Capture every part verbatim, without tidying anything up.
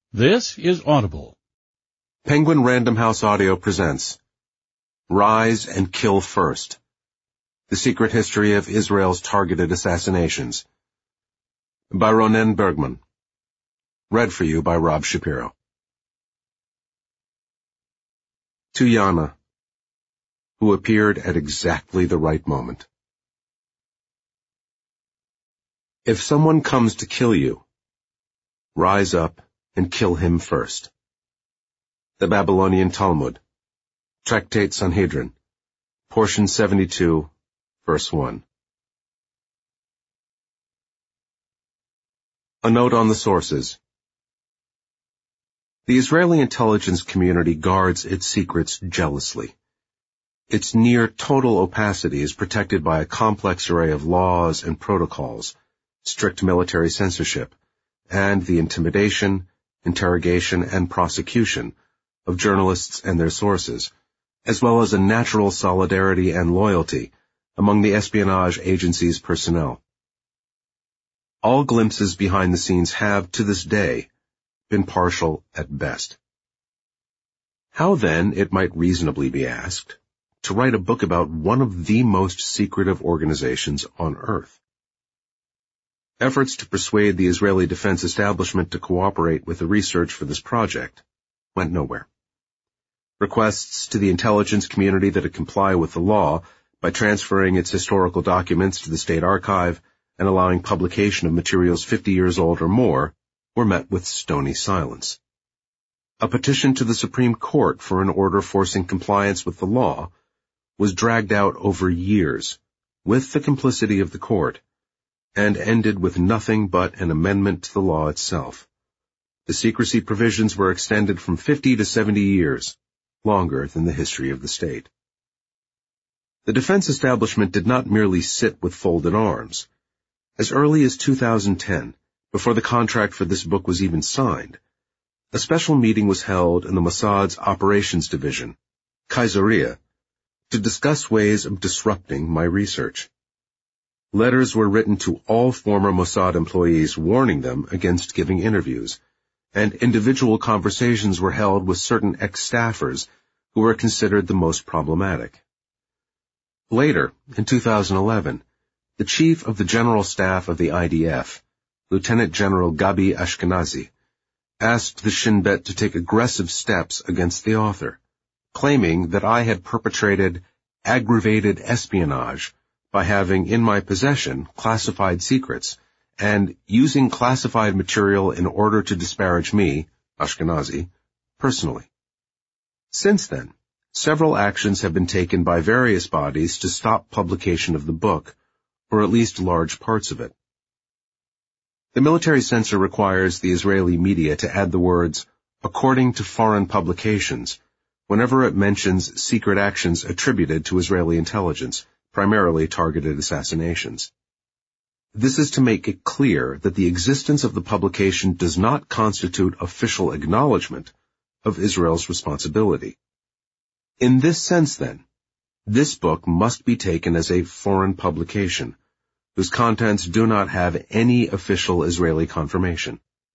This is Audible. Penguin Random House Audio presents Rise and Kill First: The Secret History of Israel's Targeted Assassinations by Ronen Bergman. Read for you by Rob Shapiro. To Yana, who appeared at exactly the right moment. If someone comes to kill you, rise up and kill him first. The Babylonian Talmud, Tractate Sanhedrin, portion seventy-two, verse one. A note on the sources. The Israeli intelligence community guards its secrets jealously. Its near total opacity is protected by a complex array of laws and protocols, strict military censorship, and the intimidation, interrogation, and prosecution of journalists and their sources, as well as a natural solidarity and loyalty among the espionage agency's personnel. All glimpses behind the scenes have, to this day, been partial at best. How then, it might reasonably be asked, to write a book about one of the most secretive organizations on earth? Efforts to persuade the Israeli defense establishment to cooperate with the research for this project went nowhere. Requests to the intelligence community that it comply with the law by transferring its historical documents to the State Archive and allowing publication of materials fifty years old or more were met with stony silence. A petition to the Supreme Court for an order forcing compliance with the law was dragged out over years, with the complicity of the court, and ended with nothing but an amendment to the law itself. The secrecy provisions were extended from fifty to seventy years, longer than the history of the state. The defense establishment did not merely sit with folded arms. As early as two thousand ten, before the contract for this book was even signed, a special meeting was held in the Mossad's Operations Division, Caesarea, to discuss ways of disrupting my research. Letters were written to all former Mossad employees warning them against giving interviews, and individual conversations were held with certain ex-staffers who were considered the most problematic. Later, in two thousand eleven, the chief of the General Staff of the I D F, Lieutenant General Gabi Ashkenazi, asked the Shin Bet to take aggressive steps against the author, claiming that I had perpetrated aggravated espionage by having in my possession classified secrets, and using classified material in order to disparage me, Ashkenazi, personally. Since then, several actions have been taken by various bodies to stop publication of the book, or at least large parts of it. The military censor requires the Israeli media to add the words, according to foreign publications, whenever it mentions secret actions attributed to Israeli intelligence, primarily targeted assassinations. This is to make it clear that the existence of the publication does not constitute official acknowledgement of Israel's responsibility. In this sense, then, this book must be taken as a foreign publication, whose contents do not have any official Israeli confirmation.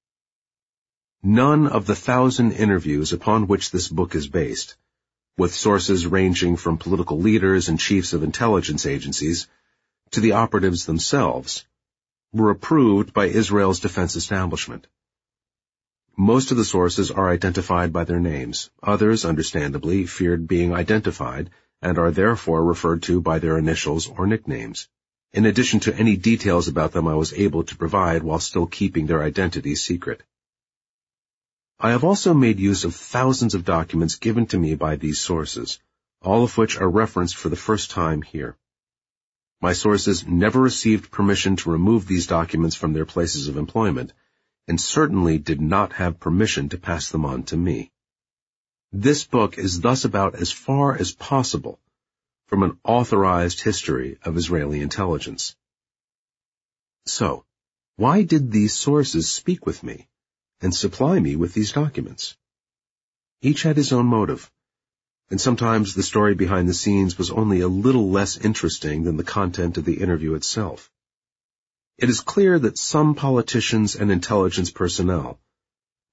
None of the thousand interviews upon which this book is based, with sources ranging from political leaders and chiefs of intelligence agencies to the operatives themselves, were approved by Israel's defense establishment. Most of the sources are identified by their names. Others, understandably, feared being identified and are therefore referred to by their initials or nicknames, in addition to any details about them I was able to provide while still keeping their identities secret. I have also made use of thousands of documents given to me by these sources, all of which are referenced for the first time here. My sources never received permission to remove these documents from their places of employment, and certainly did not have permission to pass them on to me. This book is thus about as far as possible from an authorized history of Israeli intelligence. So, why did these sources speak with me and supply me with these documents? Each had his own motive, and sometimes the story behind the scenes was only a little less interesting than the content of the interview itself. It is clear that some politicians and intelligence personnel,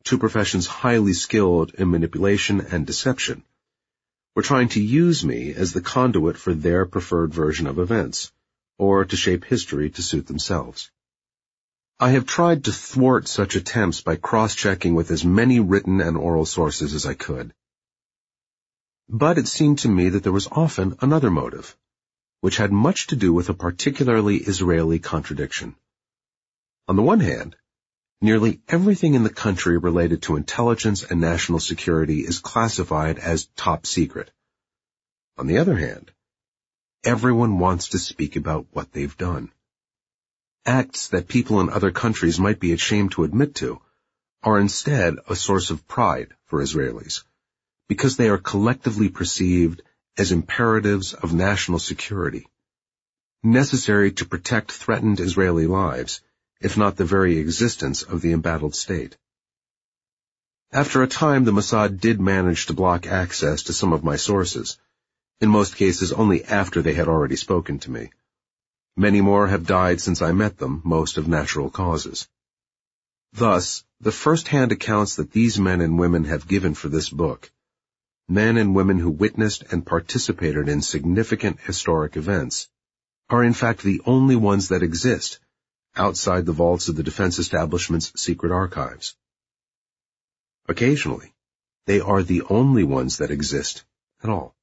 two professions highly skilled in manipulation and deception, were trying to use me as the conduit for their preferred version of events, or to shape history to suit themselves. I have tried to thwart such attempts by cross-checking with as many written and oral sources as I could. But it seemed to me that there was often another motive, which had much to do with a particularly Israeli contradiction. On the one hand, nearly everything in the country related to intelligence and national security is classified as top secret. On the other hand, everyone wants to speak about what they've done. Acts that people in other countries might be ashamed to admit to are instead a source of pride for Israelis, because they are collectively perceived as imperatives of national security, necessary to protect threatened Israeli lives, if not the very existence of the embattled state. After a time, the Mossad did manage to block access to some of my sources, in most cases only after they had already spoken to me. Many more have died since I met them, most of natural causes. Thus, the first-hand accounts that these men and women have given for this book, men and women who witnessed and participated in significant historic events, are in fact the only ones that exist outside the vaults of the defense establishment's secret archives. Occasionally, they are the only ones that exist at all.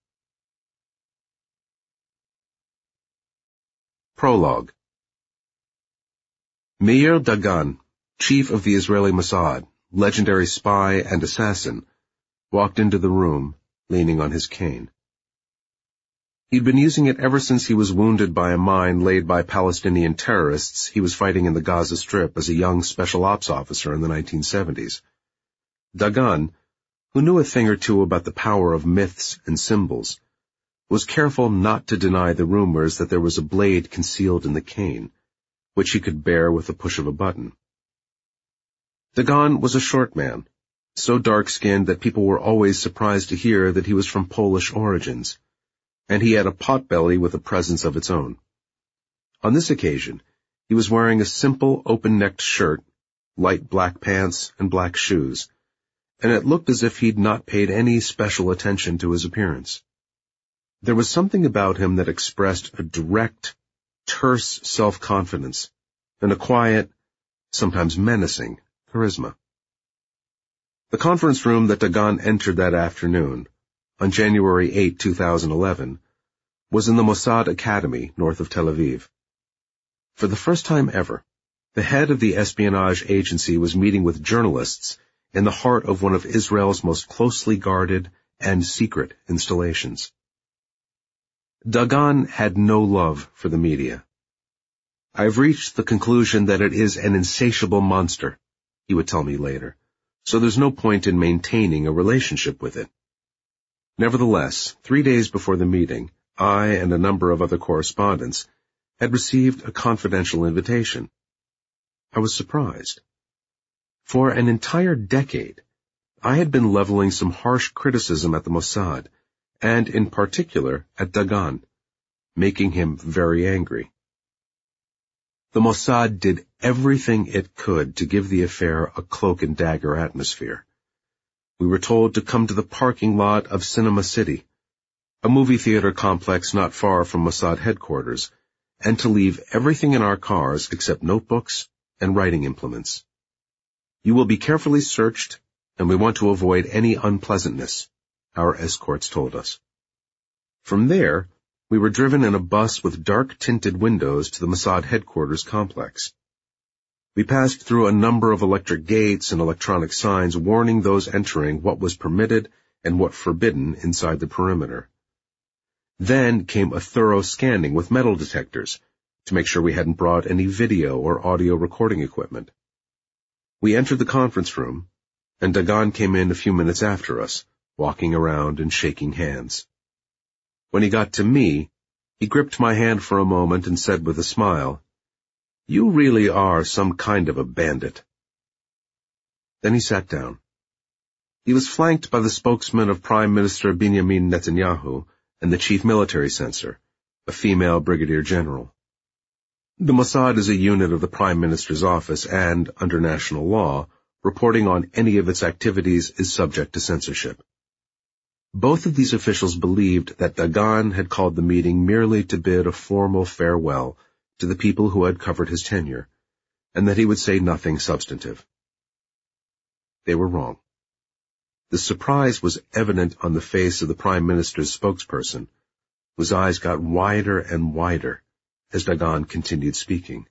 Prologue. Meir Dagan, chief of the Israeli Mossad, legendary spy and assassin, walked into the room, leaning on his cane. He'd been using it ever since he was wounded by a mine laid by Palestinian terrorists he was fighting in the Gaza Strip as a young special ops officer in the nineteen seventies. Dagan, who knew a thing or two about the power of myths and symbols, was careful not to deny the rumors that there was a blade concealed in the cane, which he could bear with the push of a button. Dagan was a short man, so dark-skinned that people were always surprised to hear that he was from Polish origins, and he had a potbelly with a presence of its own. On this occasion, he was wearing a simple open-necked shirt, light black pants, and black shoes, and it looked as if he'd not paid any special attention to his appearance. There was something about him that expressed a direct, terse self-confidence and a quiet, sometimes menacing, charisma. The conference room that Dagan entered that afternoon, on January eighth, two thousand eleven, was in the Mossad Academy north of Tel Aviv. For the first time ever, the head of the espionage agency was meeting with journalists in the heart of one of Israel's most closely guarded and secret installations. Dagan had no love for the media. "I've reached the conclusion that it is an insatiable monster," he would tell me later, "so there's no point in maintaining a relationship with it." Nevertheless, three days before the meeting, I and a number of other correspondents had received a confidential invitation. I was surprised. For an entire decade, I had been leveling some harsh criticism at the Mossad, and in particular at Dagan, making him very angry. The Mossad did everything it could to give the affair a cloak-and-dagger atmosphere. We were told to come to the parking lot of Cinema City, a movie theater complex not far from Mossad headquarters, and to leave everything in our cars except notebooks and writing implements. "You will be carefully searched, and we want to avoid any unpleasantness," our escorts told us. From there, we were driven in a bus with dark-tinted windows to the Mossad headquarters complex. We passed through a number of electric gates and electronic signs warning those entering what was permitted and what forbidden inside the perimeter. Then came a thorough scanning with metal detectors to make sure we hadn't brought any video or audio recording equipment. We entered the conference room, and Dagan came in a few minutes after us, walking around and shaking hands. When he got to me, he gripped my hand for a moment and said with a smile, "You really are some kind of a bandit." Then he sat down. He was flanked by the spokesman of Prime Minister Benjamin Netanyahu and the chief military censor, a female brigadier general. The Mossad is a unit of the Prime Minister's office and, under national law, Reporting on any of its activities is subject to censorship. Both of these officials believed that Dagan had called the meeting merely to bid a formal farewell to the people who had covered his tenure, and that he would say nothing substantive. They were wrong. The surprise was evident on the face of the Prime Minister's spokesperson, whose eyes got wider and wider as Dagan continued speaking.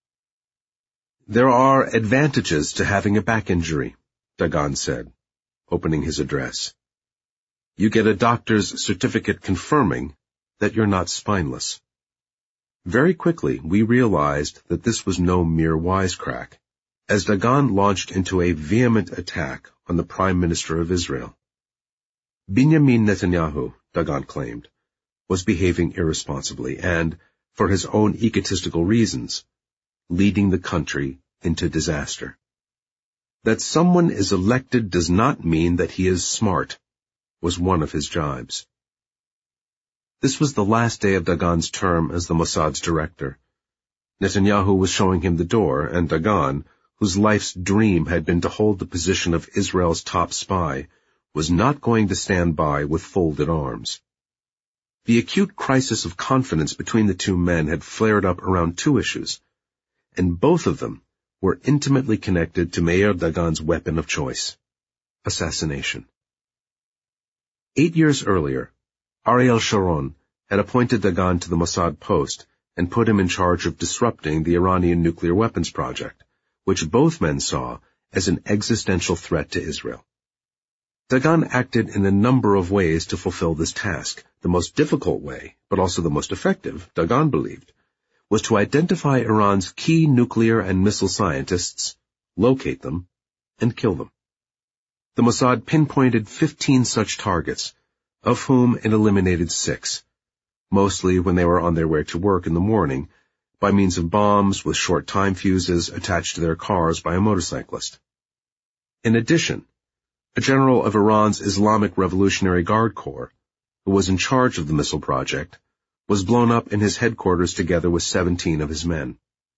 "There are advantages to having a back injury," Dagan said, opening his address. "You get a doctor's certificate confirming that you're not spineless." Very quickly, we realized that this was no mere wisecrack, as Dagan launched into a vehement attack on the Prime Minister of Israel. Benjamin Netanyahu, Dagan claimed, was behaving irresponsibly and, for his own egotistical reasons, leading the country into disaster. That someone is elected does not mean that he is smart, was one of his jibes. This was the last day of Dagan's term as the Mossad's director. Netanyahu was showing him the door, and Dagan, whose life's dream had been to hold the position of Israel's top spy, was not going to stand by with folded arms. The acute crisis of confidence between the two men had flared up around two issues, and both of them were intimately connected to Meir Dagan's weapon of choice, assassination. Eight years earlier, Ariel Sharon had appointed Dagan to the Mossad post and put him in charge of disrupting the Iranian nuclear weapons project, which both men saw as an existential threat to Israel. Dagan acted in a number of ways to fulfill this task. The most difficult way, but also the most effective, Dagan believed, was to identify Iran's key nuclear and missile scientists, locate them, and kill them. The Mossad pinpointed fifteen such targets, of whom it eliminated six, mostly when they were on their way to work in the morning, by means of bombs with short time fuses attached to their cars by a motorcyclist. In addition, a general of Iran's Islamic Revolutionary Guard Corps, who was in charge of the missile project, was blown up in his headquarters together with seventeen of his men.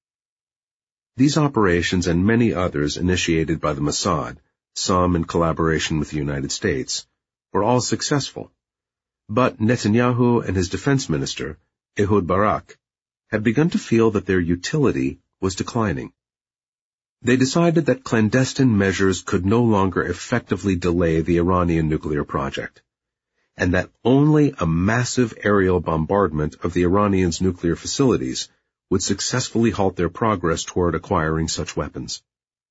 These operations and many others initiated by the Mossad, some in collaboration with the United States, were all successful. But Netanyahu and his defense minister, Ehud Barak, had begun to feel that their utility was declining. They decided that clandestine measures could no longer effectively delay the Iranian nuclear project, and that only a massive aerial bombardment of the Iranians' nuclear facilities would successfully halt their progress toward acquiring such weapons.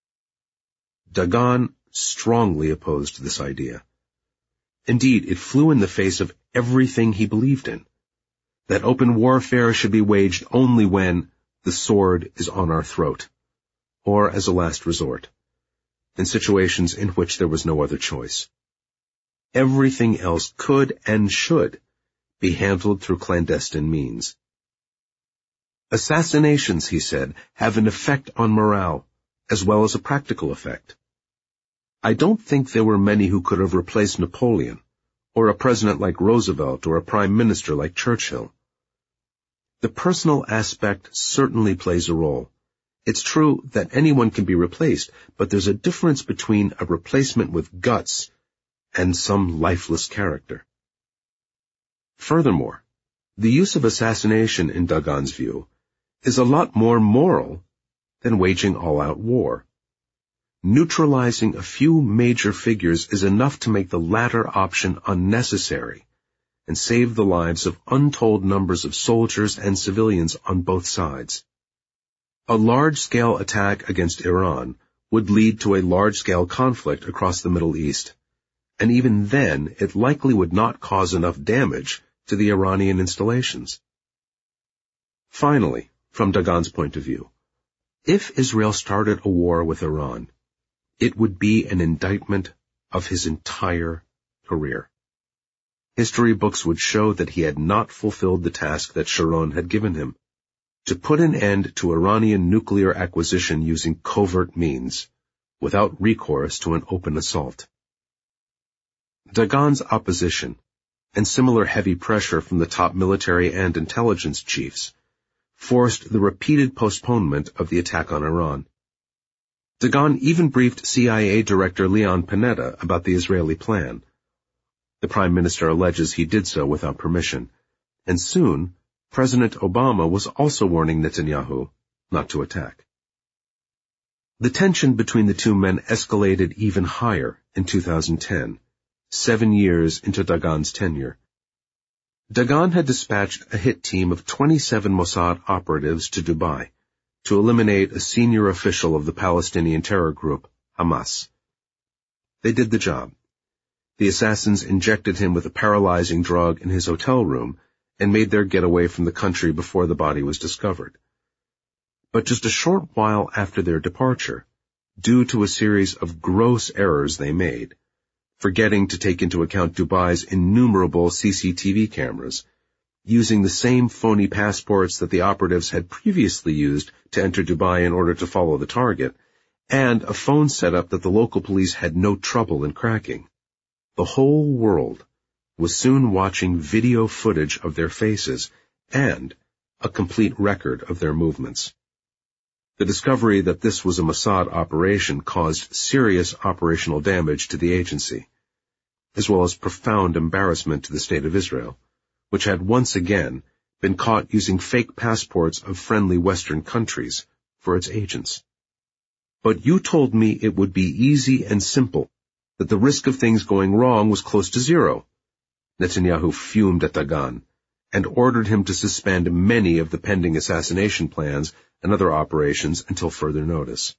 Dagan strongly opposed this idea. Indeed, it flew in the face of everything he believed in, that open warfare should be waged only when the sword is on our throat, or as a last resort, in situations in which there was no other choice. Everything else could and should be handled through clandestine means. Assassinations, he said, have an effect on morale, as well as a practical effect. I don't think there were many who could have replaced Napoleon, or a president like Roosevelt, or a prime minister like Churchill. The personal aspect certainly plays a role. It's true that anyone can be replaced, but there's a difference between a replacement with guts and some lifeless character. Furthermore, the use of assassination, in Dagan's view, is a lot more moral than waging all-out war. Neutralizing a few major figures is enough to make the latter option unnecessary and save the lives of untold numbers of soldiers and civilians on both sides. A large-scale attack against Iran would lead to a large-scale conflict across the Middle East, and even then it likely would not cause enough damage to the Iranian installations. Finally, from Dagan's point of view, if Israel started a war with Iran, it would be an indictment of his entire career. History books would show that he had not fulfilled the task that Sharon had given him, to put an end to Iranian nuclear acquisition using covert means, without recourse to an open assault. Dagan's opposition, and similar heavy pressure from the top military and intelligence chiefs, forced the repeated postponement of the attack on Iran. Dagan even briefed C I A Director Leon Panetta about the Israeli plan. The Prime Minister alleges he did so without permission, and soon President Obama was also warning Netanyahu not to attack. The tension between the two men escalated even higher in two thousand ten, seven years into Dagan's tenure. Dagan had dispatched a hit team of twenty-seven Mossad operatives to Dubai to eliminate a senior official of the Palestinian terror group, Hamas. They did the job. The assassins injected him with a paralyzing drug in his hotel room and made their getaway from the country before the body was discovered. But just a short while after their departure, due to a series of gross errors they made, forgetting to take into account Dubai's innumerable C C T V cameras, using the same phony passports that the operatives had previously used to enter Dubai in order to follow the target, and a phone setup that the local police had no trouble in cracking. The whole world was soon watching video footage of their faces and a complete record of their movements. The discovery that this was a Mossad operation caused serious operational damage to the agency, as well as profound embarrassment to the State of Israel, which had once again been caught using fake passports of friendly Western countries for its agents. But you told me it would be easy and simple, that the risk of things going wrong was close to zero. Netanyahu fumed at Dagan and ordered him to suspend many of the pending assassination plans and other operations until further notice.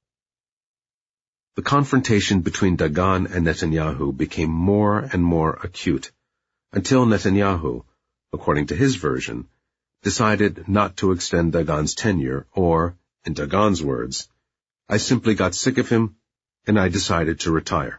The confrontation between Dagan and Netanyahu became more and more acute, until Netanyahu, according to his version, decided not to extend Dagan's tenure, or, in Dagan's words, I simply got sick of him, and I decided to retire.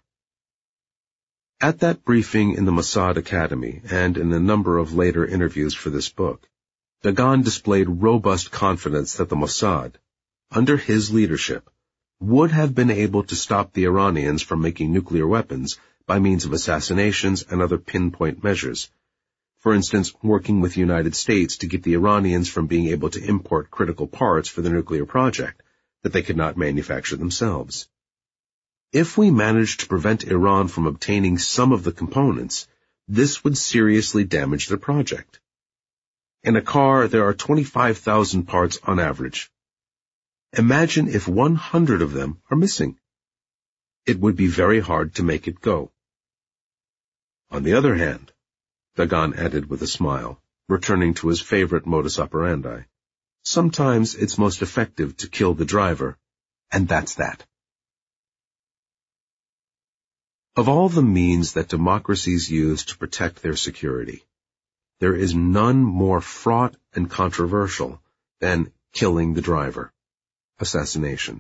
At that briefing in the Mossad Academy, and in a number of later interviews for this book, Dagan displayed robust confidence that the Mossad, under his leadership, would have been able to stop the Iranians from making nuclear weapons by means of assassinations and other pinpoint measures. For instance, working with the United States to keep the Iranians from being able to import critical parts for the nuclear project that they could not manufacture themselves. If we managed to prevent Iran from obtaining some of the components, this would seriously damage their project. In a car, there are twenty-five thousand parts on average. Imagine if one hundred of them are missing. It would be very hard to make it go. On the other hand, Dagan added with a smile, returning to his favorite modus operandi, sometimes it's most effective to kill the driver, and that's that. Of all the means that democracies use to protect their security, there is none more fraught and controversial than killing the driver, assassination.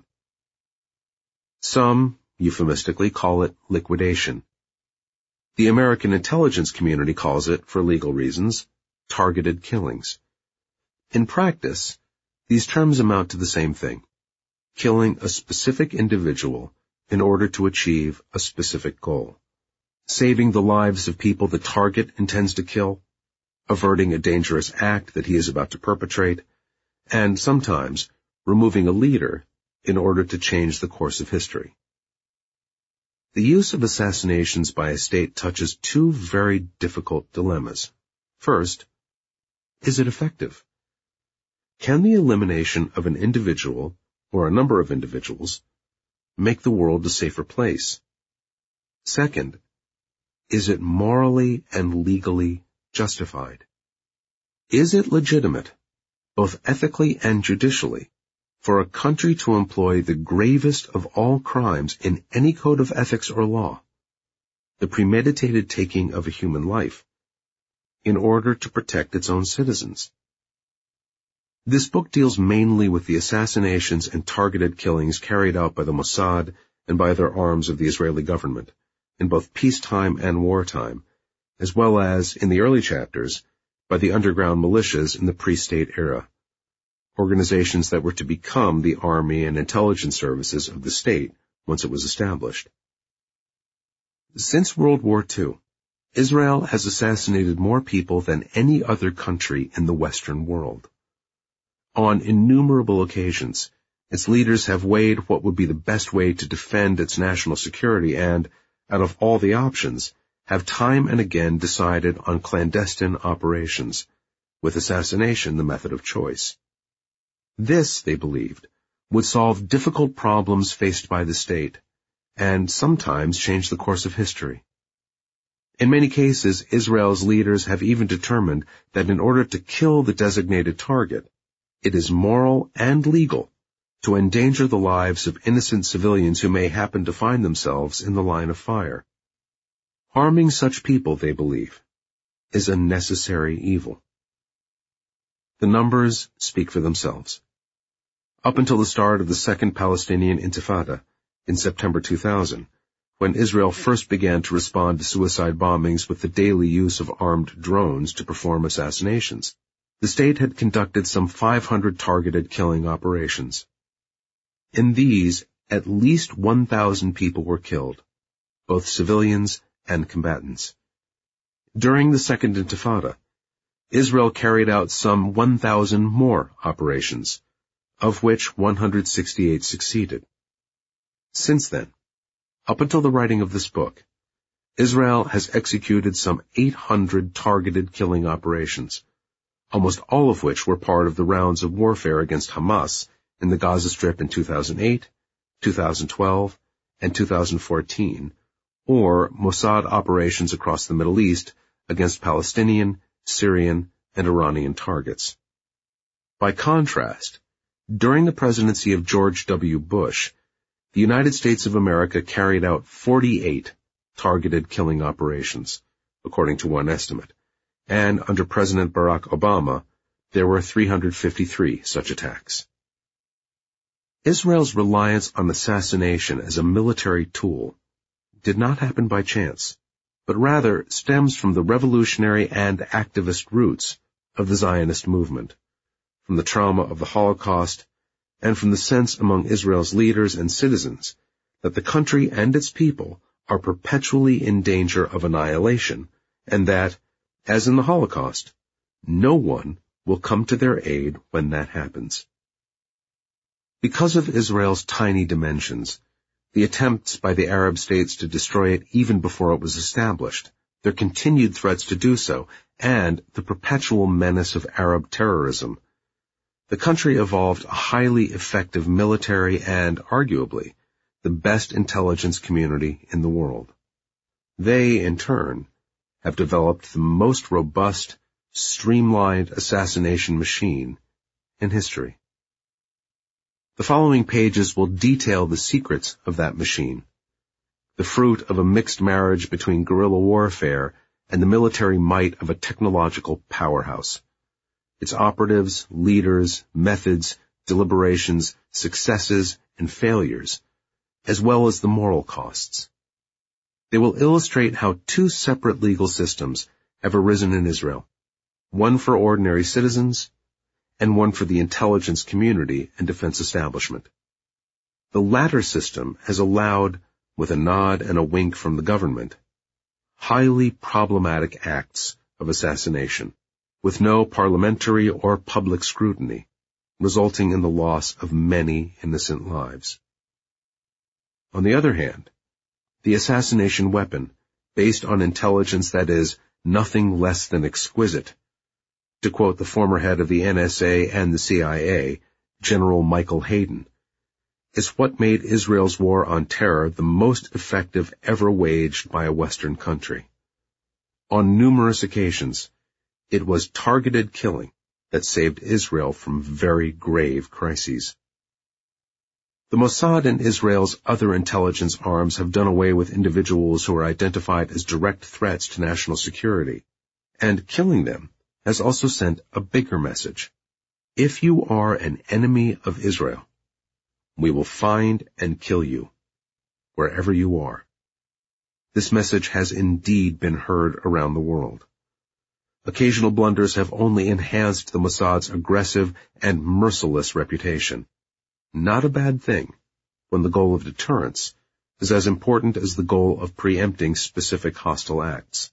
Some, euphemistically, call it liquidation. The American intelligence community calls it, for legal reasons, targeted killings. In practice, these terms amount to the same thing, killing a specific individual in order to achieve a specific goal, saving the lives of people the target intends to kill, averting a dangerous act that he is about to perpetrate, and sometimes removing a leader in order to change the course of history. The use of assassinations by a state touches two very difficult dilemmas. First, is it effective? Can the elimination of an individual or a number of individuals make the world a safer place? Second, is it morally and legally justified? Is it legitimate, both ethically and judicially, for a country to employ the gravest of all crimes in any code of ethics or law, the premeditated taking of a human life, in order to protect its own citizens? This book deals mainly with the assassinations and targeted killings carried out by the Mossad and by other arms of the Israeli government, in both peacetime and wartime, as well as, in the early chapters, by the underground militias in the pre-state era, organizations that were to become the army and intelligence services of the state once it was established. Since World War Two, Israel has assassinated more people than any other country in the Western world. On innumerable occasions, Its leaders have weighed what would be the best way to defend its national security and, out of all the options, have time and again decided on clandestine operations, with assassination the method of choice. This, they believed, would solve difficult problems faced by the state, and sometimes change the course of history. In many cases, Israel's leaders have even determined that in order to kill the designated target, it is moral and legal to endanger the lives of innocent civilians who may happen to find themselves in the line of fire. Harming such people, they believe, is a necessary evil. The numbers speak for themselves. Up until the start of the Second Palestinian Intifada in September two thousand, when Israel first began to respond to suicide bombings with the daily use of armed drones to perform assassinations, the state had conducted some five hundred targeted killing operations. In these, at least one thousand people were killed, both civilians and combatants. During the Second Intifada, Israel carried out some one thousand more operations, of which one hundred sixty-eight succeeded. Since then, up until the writing of this book, Israel has executed some eight hundred targeted killing operations, almost all of which were part of the rounds of warfare against Hamas in the Gaza Strip in two thousand eight, two thousand twelve, and two thousand fourteen, or Mossad operations across the Middle East against Palestinian, Syrian, and Iranian targets. By contrast, during the presidency of George W. Bush, the United States of America carried out forty-eight targeted killing operations, according to one estimate, and under President Barack Obama, there were three hundred fifty-three such attacks. Israel's reliance on assassination as a military tool did not happen by chance, but rather stems from the revolutionary and activist roots of the Zionist movement, from the trauma of the Holocaust, and from the sense among Israel's leaders and citizens that the country and its people are perpetually in danger of annihilation, and that, as in the Holocaust, no one will come to their aid when that happens. Because of Israel's tiny dimensions, the attempts by the Arab states to destroy it even before it was established, their continued threats to do so, and the perpetual menace of Arab terrorism, the country evolved a highly effective military and, arguably, the best intelligence community in the world. They, in turn, have developed the most robust, streamlined assassination machine in history. The following pages will detail the secrets of that machine, the fruit of a mixed marriage between guerrilla warfare and the military might of a technological powerhouse, its operatives, leaders, methods, deliberations, successes, and failures, as well as the moral costs. They will illustrate how two separate legal systems have arisen in Israel, one for ordinary citizens and one for the intelligence community and defense establishment. The latter system has allowed, with a nod and a wink from the government, highly problematic acts of assassination, with no parliamentary or public scrutiny, resulting in the loss of many innocent lives. On the other hand, the assassination weapon, based on intelligence that is nothing less than exquisite, to quote the former head of the N S A and the C I A, General Michael Hayden, is what made Israel's war on terror the most effective ever waged by a Western country. On numerous occasions, it was targeted killing that saved Israel from very grave crises. The Mossad and Israel's other intelligence arms have done away with individuals who are identified as direct threats to national security, and killing them has also sent a bigger message. If you are an enemy of Israel, we will find and kill you, wherever you are. This message has indeed been heard around the world. Occasional blunders have only enhanced the Mossad's aggressive and merciless reputation. Not a bad thing, when the goal of deterrence is as important as the goal of preempting specific hostile acts.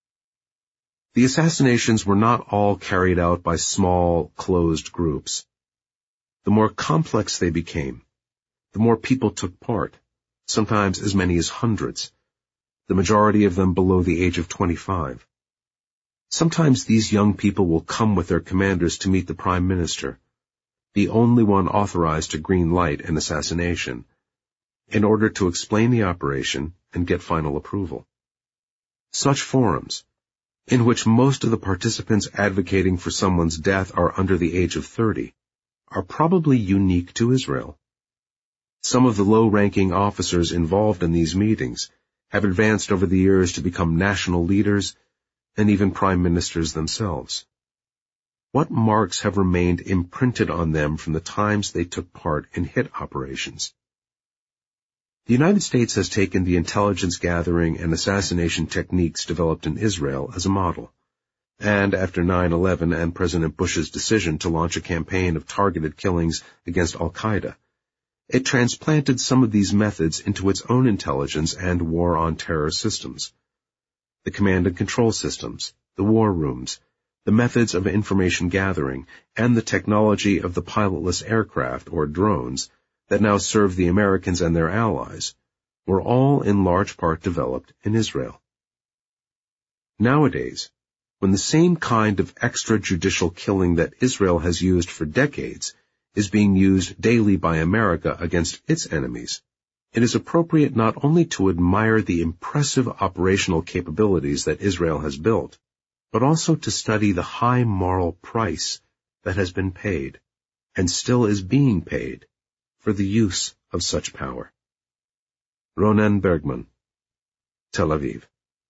The assassinations were not all carried out by small, closed groups. The more complex they became, the more people took part, sometimes as many as hundreds, the majority of them below the age of twenty-five. Sometimes these young people will come with their commanders to meet the prime minister, the only one authorized to green light an assassination, in order to explain the operation and get final approval. Such forums, in which most of the participants advocating for someone's death are under the age of thirty, are probably unique to Israel. Some of the low-ranking officers involved in these meetings have advanced over the years to become national leaders and even prime ministers themselves. What marks have remained imprinted on them from the times they took part in hit operations? The United States has taken the intelligence gathering and assassination techniques developed in Israel as a model, and after nine eleven and President Bush's decision to launch a campaign of targeted killings against Al-Qaeda, it transplanted some of these methods into its own intelligence and war on terror systems. The command and control systems, the war rooms, the methods of information gathering, and the technology of the pilotless aircraft or drones that now serve the Americans and their allies were all in large part developed in Israel. Nowadays, when the same kind of extrajudicial killing that Israel has used for decades is being used daily by America against its enemies, it is appropriate not only to admire the impressive operational capabilities that Israel has built, but also to study the high moral price that has been paid, and still is being paid, for the use of such power. Ronen Bergman, Tel Aviv.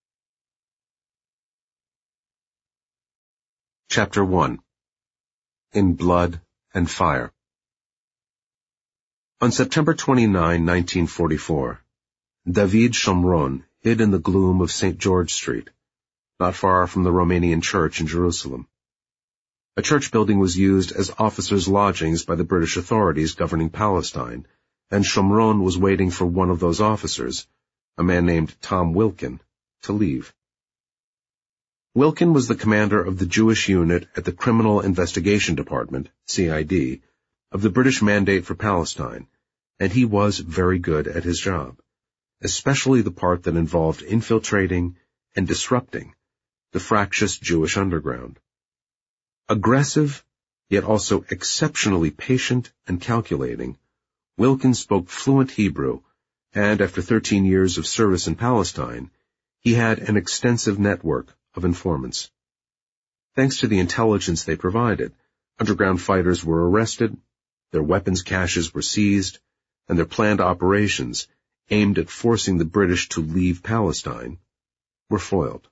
Chapter one. In Blood and Fire. On September twenty-ninth, nineteen forty-four, David Shomron hid in the gloom of Saint George Street, not far from the Romanian church in Jerusalem. A church building was used as officers' lodgings by the British authorities governing Palestine, and Shomron was waiting for one of those officers, a man named Tom Wilkin, to leave. Wilkin was the commander of the Jewish unit at the Criminal Investigation Department, C I D, of the British Mandate for Palestine, and he was very good at his job, especially the part that involved infiltrating and disrupting the fractious Jewish underground. Aggressive, yet also exceptionally patient and calculating, Wilkin spoke fluent Hebrew, and after thirteen years of service in Palestine, he had an extensive network of informants. Thanks to the intelligence they provided, underground fighters were arrested, their weapons caches were seized, and their planned operations, aimed at forcing the British to leave Palestine, were foiled.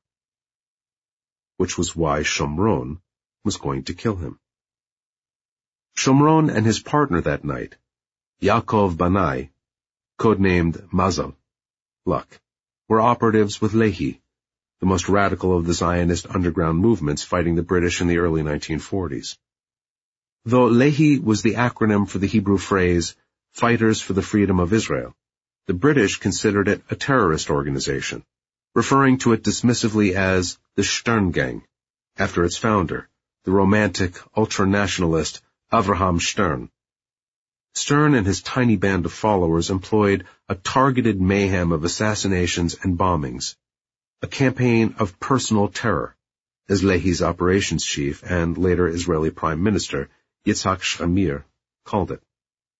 Which was why Shomron was going to kill him. Shomron and his partner that night, Yaakov Banai, codenamed Mazal, Luck, were operatives with Lehi, the most radical of the Zionist underground movements fighting the British in the early nineteen forties. Though Lehi was the acronym for the Hebrew phrase, Fighters for the Freedom of Israel, the British considered it a terrorist organization, referring to it dismissively as the Stern Gang, after its founder, the romantic ultranationalist Avraham Stern. Stern and his tiny band of followers employed a targeted mayhem of assassinations and bombings, a campaign of personal terror, as Lehi's operations chief and later Israeli Prime Minister Yitzhak Shamir called it.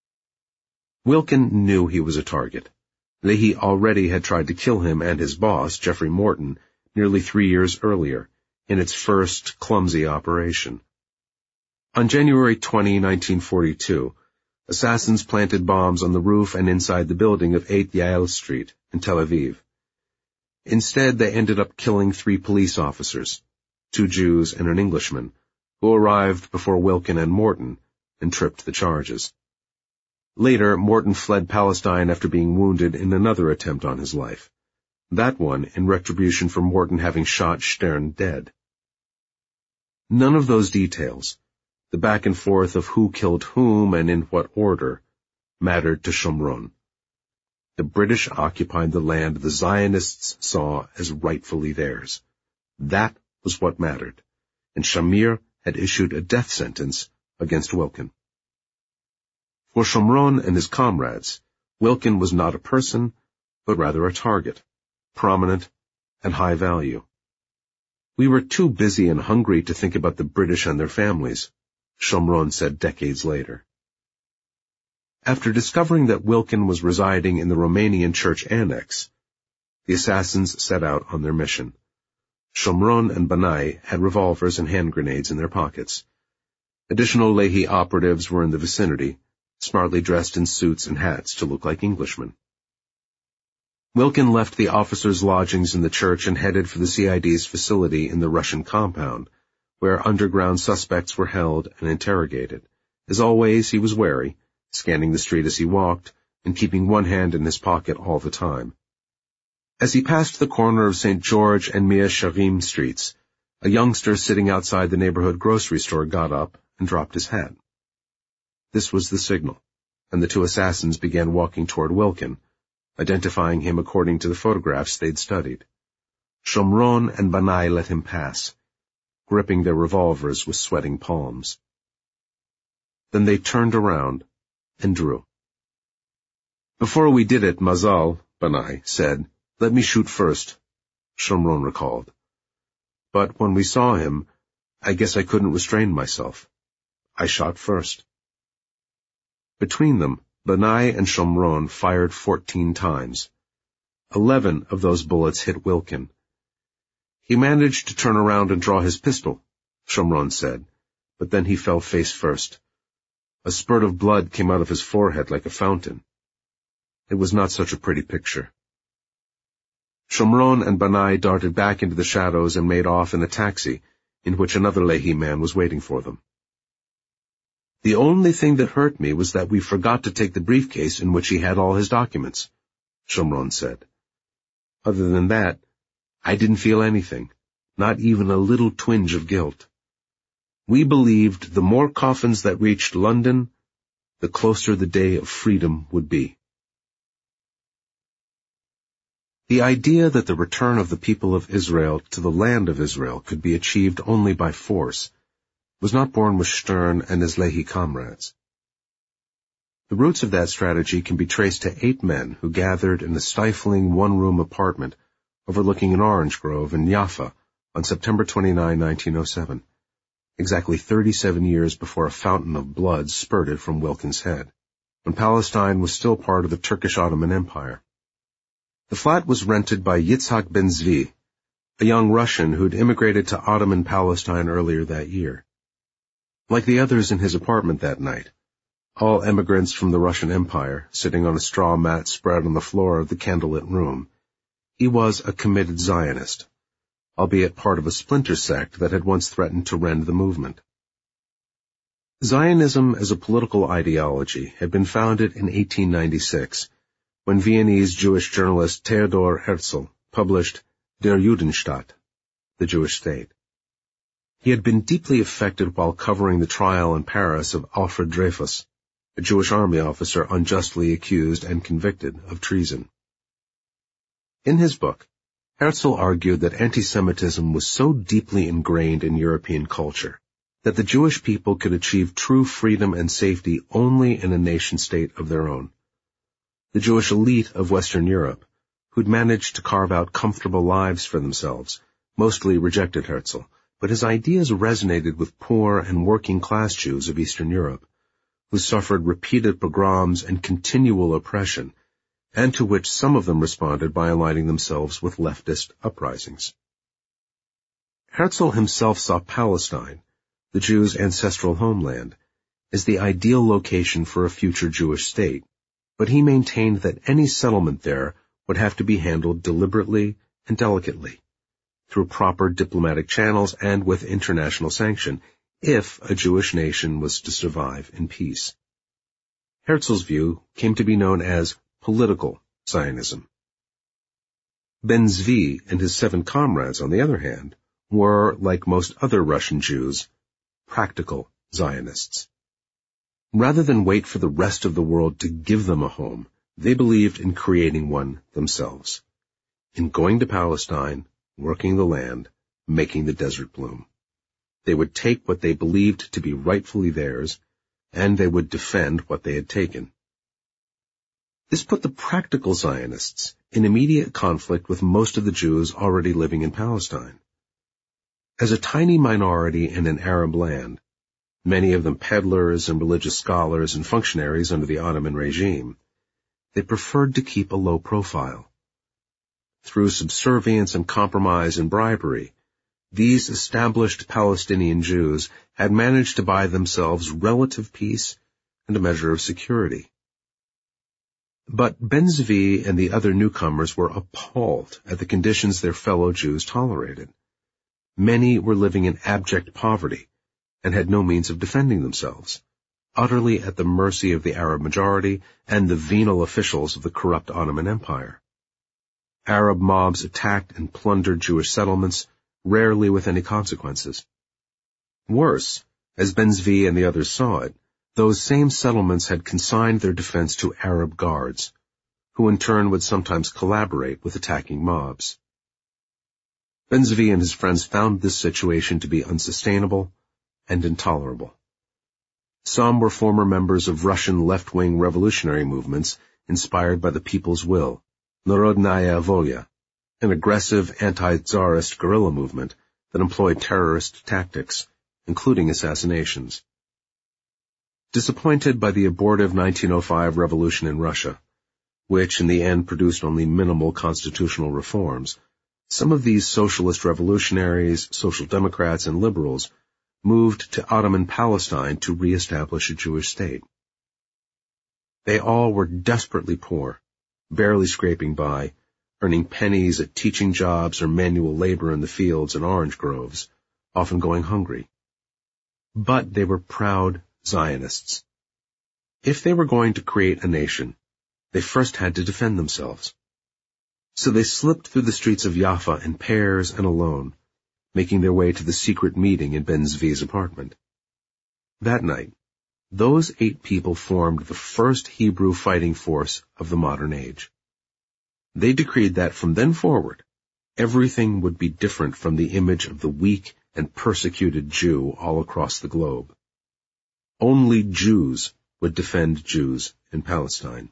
Wilkin knew he was a target. Lehi already had tried to kill him and his boss, Jeffrey Morton, nearly three years earlier, in its first clumsy operation. On January twentieth, nineteen forty-two, assassins planted bombs on the roof and inside the building of eight Yael Street in Tel Aviv. Instead, they ended up killing three police officers, two Jews and an Englishman, who arrived before Wilkin and Morton and tripped the charges. Later, Morton fled Palestine after being wounded in another attempt on his life, that one in retribution for Morton having shot Stern dead. None of those details, the back and forth of who killed whom and in what order, mattered to Shomron. The British occupied the land the Zionists saw as rightfully theirs. That was what mattered, and Shamir had issued a death sentence against Wilkin. For Shomron and his comrades, Wilkin was not a person, but rather a target, prominent and high value. We were too busy and hungry to think about the British and their families, Shomron said decades later. After discovering that Wilkin was residing in the Romanian church annex, the assassins set out on their mission. Shomron and Banai had revolvers and hand grenades in their pockets. Additional Lehi operatives were in the vicinity, smartly dressed in suits and hats to look like Englishmen. Wilkin left the officers' lodgings in the church and headed for the C I D's facility in the Russian compound, where underground suspects were held and interrogated. As always, he was wary, scanning the street as he walked, and keeping one hand in his pocket all the time. As he passed the corner of Saint George and Mia Sharim streets, a youngster sitting outside the neighborhood grocery store got up and dropped his hat. This was the signal, and the two assassins began walking toward Wilkin, identifying him according to the photographs they'd studied. Shomron and Banai let him pass, gripping their revolvers with sweating palms. Then they turned around and drew. Before we did it, Mazal, Banai said, "Let me shoot first," Shomron recalled. But when we saw him, I guess I couldn't restrain myself. I shot first. Between them, Banai and Shomron fired fourteen times. Eleven of those bullets hit Wilkin. He managed to turn around and draw his pistol, Shomron said, but then he fell face first. A spurt of blood came out of his forehead like a fountain. It was not such a pretty picture. Shomron and Banai darted back into the shadows and made off in a taxi, in which another Lehi man was waiting for them. The only thing that hurt me was that we forgot to take the briefcase in which he had all his documents, Shomron said. Other than that, I didn't feel anything, not even a little twinge of guilt. We believed the more coffins that reached London, the closer the day of freedom would be. The idea that the return of the people of Israel to the land of Israel could be achieved only by force was not born with Stern and his Lehi comrades. The roots of that strategy can be traced to eight men who gathered in a stifling one-room apartment overlooking an orange grove in Jaffa on September twenty-ninth, nineteen oh seven, exactly thirty-seven years before a fountain of blood spurted from Wilkin's head, when Palestine was still part of the Turkish Ottoman Empire. The flat was rented by Yitzhak Ben Zvi, a young Russian who'd immigrated to Ottoman Palestine earlier that year. Like the others in his apartment that night, all emigrants from the Russian Empire, sitting on a straw mat spread on the floor of the candlelit room, he was a committed Zionist, albeit part of a splinter sect that had once threatened to rend the movement. Zionism as a political ideology had been founded in eighteen ninety-six, when Viennese Jewish journalist Theodor Herzl published Der Judenstaat, the Jewish State. He had been deeply affected while covering the trial in Paris of Alfred Dreyfus, a Jewish army officer unjustly accused and convicted of treason. In his book, Herzl argued that anti-Semitism was so deeply ingrained in European culture that the Jewish people could achieve true freedom and safety only in a nation-state of their own. The Jewish elite of Western Europe, who'd managed to carve out comfortable lives for themselves, mostly rejected Herzl, but his ideas resonated with poor and working-class Jews of Eastern Europe, who suffered repeated pogroms and continual oppression, and to which some of them responded by aligning themselves with leftist uprisings. Herzl himself saw Palestine, the Jews' ancestral homeland, as the ideal location for a future Jewish state, but he maintained that any settlement there would have to be handled deliberately and delicately, through proper diplomatic channels and with international sanction, if a Jewish nation was to survive in peace. Herzl's view came to be known as political Zionism. Ben Zvi and his seven comrades, on the other hand, were, like most other Russian Jews, practical Zionists. Rather than wait for the rest of the world to give them a home, they believed in creating one themselves, in going to Palestine, working the land, making the desert bloom. They would take what they believed to be rightfully theirs and they would defend what they had taken. This put the practical Zionists in immediate conflict with most of the Jews already living in Palestine. As a tiny minority in an Arab land, many of them peddlers and religious scholars and functionaries under the Ottoman regime, they preferred to keep a low profile. Through subservience and compromise and bribery, these established Palestinian Jews had managed to buy themselves relative peace and a measure of security. But Ben Zvi and the other newcomers were appalled at the conditions their fellow Jews tolerated. Many were living in abject poverty and had no means of defending themselves, utterly at the mercy of the Arab majority and the venal officials of the corrupt Ottoman Empire. Arab mobs attacked and plundered Jewish settlements, rarely with any consequences. Worse, as Ben Zvi and the others saw it, those same settlements had consigned their defense to Arab guards, who in turn would sometimes collaborate with attacking mobs. Ben Zvi and his friends found this situation to be unsustainable and intolerable. Some were former members of Russian left-wing revolutionary movements inspired by the People's Will, Narodnaya Volya, an aggressive anti-Tsarist guerrilla movement that employed terrorist tactics, including assassinations. Disappointed by the abortive nineteen oh five revolution in Russia, which in the end produced only minimal constitutional reforms, some of these socialist revolutionaries, social democrats, and liberals moved to Ottoman Palestine to re-establish a Jewish state. They all were desperately poor, barely scraping by, earning pennies at teaching jobs or manual labor in the fields and orange groves, often going hungry. But they were proud Zionists. If they were going to create a nation, they first had to defend themselves. So they slipped through the streets of Jaffa in pairs and alone, making their way to the secret meeting in Ben Zvi's apartment. That night, those eight people formed the first Hebrew fighting force of the modern age. They decreed that from then forward, everything would be different from the image of the weak and persecuted Jew all across the globe. Only Jews would defend Jews in Palestine.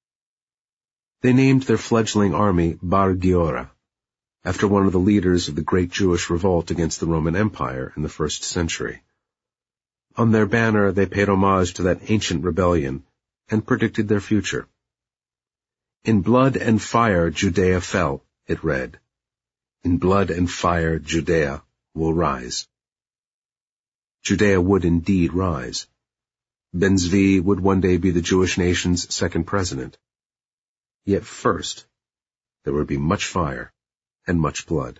They named their fledgling army Bar Giora, after one of the leaders of the great Jewish revolt against the Roman Empire in the first century. On their banner, they paid homage to that ancient rebellion and predicted their future. In blood and fire Judea fell, it read. In blood and fire Judea will rise. Judea would indeed rise. Ben Zvi would one day be the Jewish nation's second president. Yet first, there would be much fire and much blood.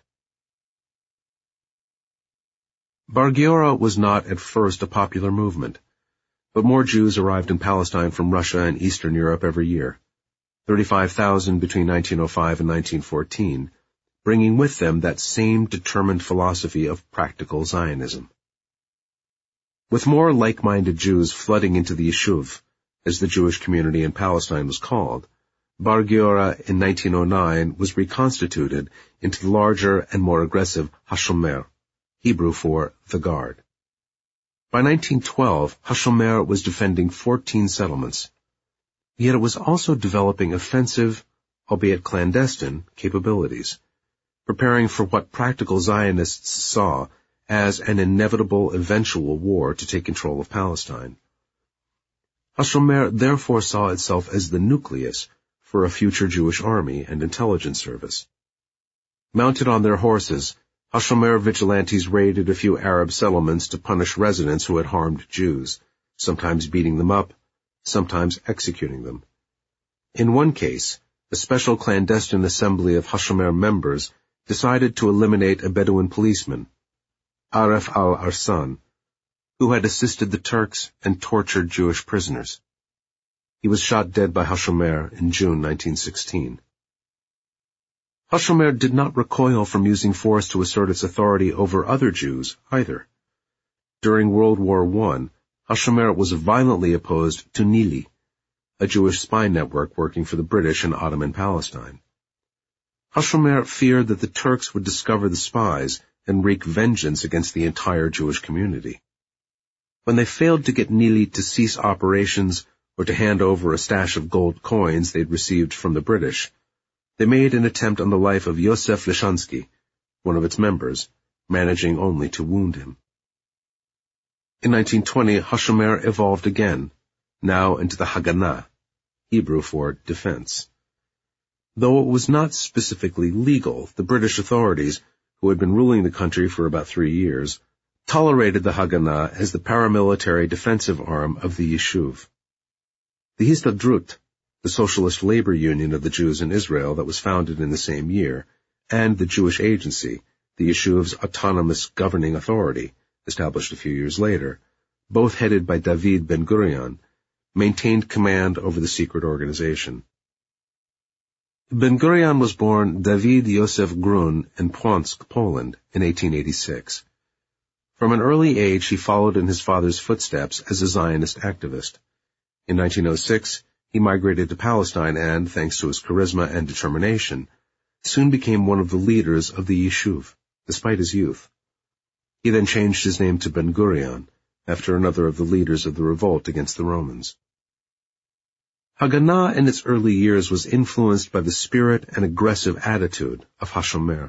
Bar Giora was not at first a popular movement, but more Jews arrived in Palestine from Russia and Eastern Europe every year, thirty-five thousand between nineteen oh five and nineteen fourteen, bringing with them that same determined philosophy of practical Zionism. With more like-minded Jews flooding into the Yishuv, as the Jewish community in Palestine was called, Bar Giora in nineteen oh nine was reconstituted into the larger and more aggressive Hashomer, Hebrew for the Guard. By nineteen twelve, Hashomer was defending fourteen settlements, yet it was also developing offensive, albeit clandestine, capabilities, preparing for what practical Zionists saw as an inevitable eventual war to take control of Palestine. Hashomer therefore saw itself as the nucleus for a future Jewish army and intelligence service. Mounted on their horses, Hashomer vigilantes raided a few Arab settlements to punish residents who had harmed Jews, sometimes beating them up, sometimes executing them. In one case, a special clandestine assembly of Hashomer members decided to eliminate a Bedouin policeman, Aref al-Arsan, who had assisted the Turks and tortured Jewish prisoners. He was shot dead by Hashomer in June nineteen sixteen. Hashomer did not recoil from using force to assert its authority over other Jews either. During World War One, Hashomer was violently opposed to Nili, a Jewish spy network working for the British in Ottoman Palestine. Hashomer feared that the Turks would discover the spies and wreak vengeance against the entire Jewish community. When they failed to get Nili to cease operations or to hand over a stash of gold coins they'd received from the British, they made an attempt on the life of Yosef Lishansky, one of its members, managing only to wound him. In nineteen twenty, Hashomer evolved again, now into the Haganah, Hebrew for defense. Though it was not specifically legal, the British authorities, who had been ruling the country for about three years, tolerated the Haganah as the paramilitary defensive arm of the Yishuv. The Histadrut, the socialist labor union of the Jews in Israel that was founded in the same year, and the Jewish Agency, the Yishuv's autonomous governing authority, established a few years later, both headed by David Ben-Gurion, maintained command over the secret organization. Ben-Gurion was born David Yosef Grun in Płonsk, Poland, in eighteen eighty-six. From an early age, he followed in his father's footsteps as a Zionist activist. In nineteen oh six, he migrated to Palestine and, thanks to his charisma and determination, soon became one of the leaders of the Yishuv, despite his youth. He then changed his name to Ben-Gurion, after another of the leaders of the revolt against the Romans. Haganah in its early years was influenced by the spirit and aggressive attitude of Hashomer.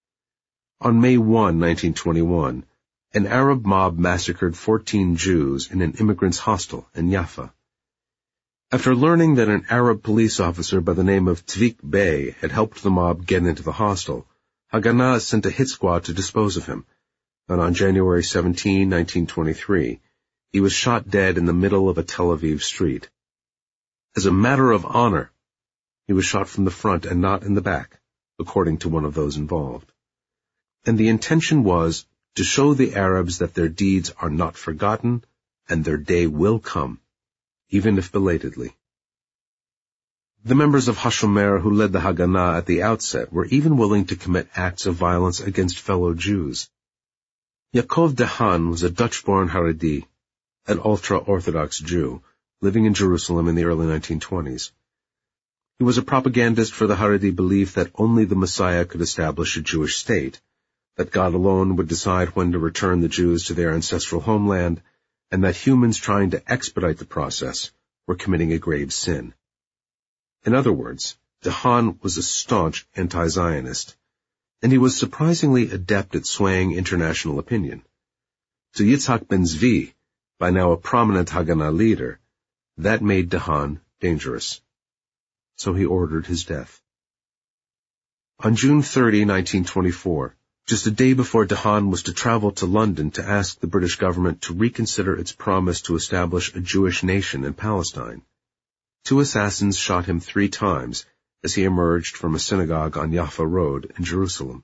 On May first, nineteen twenty-one, an Arab mob massacred fourteen Jews in an immigrants' hostel in Jaffa. After learning that an Arab police officer by the name of Tvik Bey had helped the mob get into the hostel, Haganah sent a hit squad to dispose of him, and on January seventeenth, nineteen twenty-three, he was shot dead in the middle of a Tel Aviv street. As a matter of honor, he was shot from the front and not in the back, according to one of those involved. And the intention was to show the Arabs that their deeds are not forgotten and their day will come, even if belatedly. The members of Hashomer who led the Haganah at the outset were even willing to commit acts of violence against fellow Jews. Yaakov Dahan was a Dutch-born Haredi, an ultra-Orthodox Jew, living in Jerusalem in the early nineteen twenties. He was a propagandist for the Haredi belief that only the Messiah could establish a Jewish state, that God alone would decide when to return the Jews to their ancestral homeland, and that humans trying to expedite the process were committing a grave sin. In other words, Dahan was a staunch anti-Zionist, and he was surprisingly adept at swaying international opinion. To Yitzhak Ben-Zvi, by now a prominent Haganah leader, that made Dahan dangerous. So he ordered his death. On June thirtieth, nineteen twenty-four, just a day before Dahan was to travel to London to ask the British government to reconsider its promise to establish a Jewish nation in Palestine, two assassins shot him three times as he emerged from a synagogue on Jaffa Road in Jerusalem.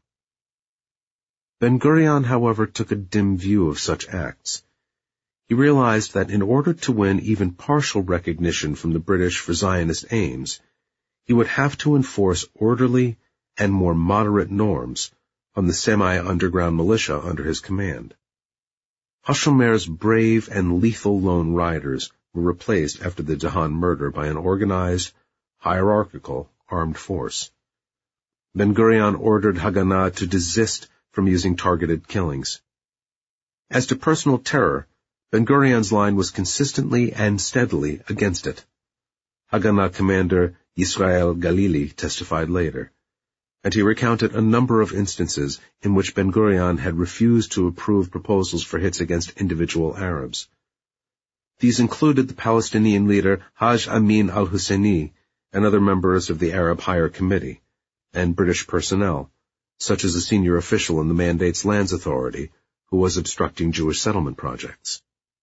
Ben-Gurion, however, took a dim view of such acts. He realized that in order to win even partial recognition from the British for Zionist aims, he would have to enforce orderly and more moderate norms on the semi-underground militia under his command. Hashomer's brave and lethal lone riders were replaced after the Dahan murder by an organized, hierarchical, armed force. Ben-Gurion ordered Haganah to desist from using targeted killings. As to personal terror, Ben-Gurion's line was consistently and steadily against it. Haganah commander Yisrael Galili testified later, and he recounted a number of instances in which Ben-Gurion had refused to approve proposals for hits against individual Arabs. These included the Palestinian leader Haj Amin al-Husseini and other members of the Arab Higher Committee, and British personnel, such as a senior official in the Mandate's Lands Authority, who was obstructing Jewish settlement projects.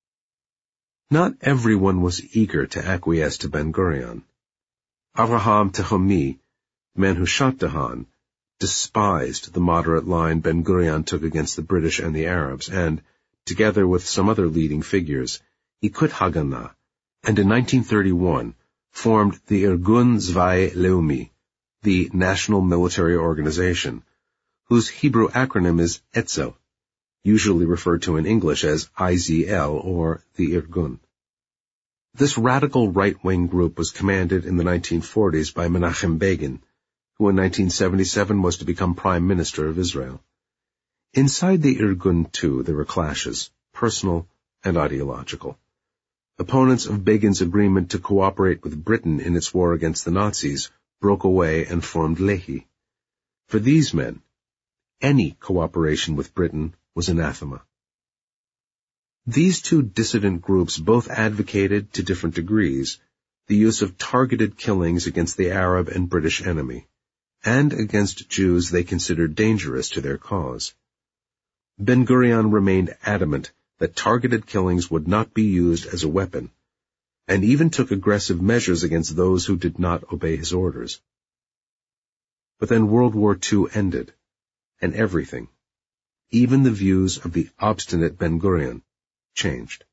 Not everyone was eager to acquiesce to Ben-Gurion. Avraham Tehomi, the man who shot Dahan, despised the moderate line Ben-Gurion took against the British and the Arabs, and, together with some other leading figures, he quit Haganah, and in nineteen thirty-one formed the Irgun Zvai Leumi, the National Military Organization, whose Hebrew acronym is Etzel, usually referred to in English as I Z L or the Irgun. This radical right-wing group was commanded in the nineteen forties by Menachem Begin, who in nineteen seventy-seven was to become Prime Minister of Israel. Inside the Irgun, too, there were clashes, personal and ideological. Opponents of Begin's agreement to cooperate with Britain in its war against the Nazis broke away and formed Lehi. For these men, any cooperation with Britain was anathema. These two dissident groups both advocated, to different degrees, the use of targeted killings against the Arab and British enemy, and against Jews they considered dangerous to their cause. Ben-Gurion remained adamant that targeted killings would not be used as a weapon, and even took aggressive measures against those who did not obey his orders. But then World War Two ended, and everything, even the views of the obstinate Ben-Gurion, changed.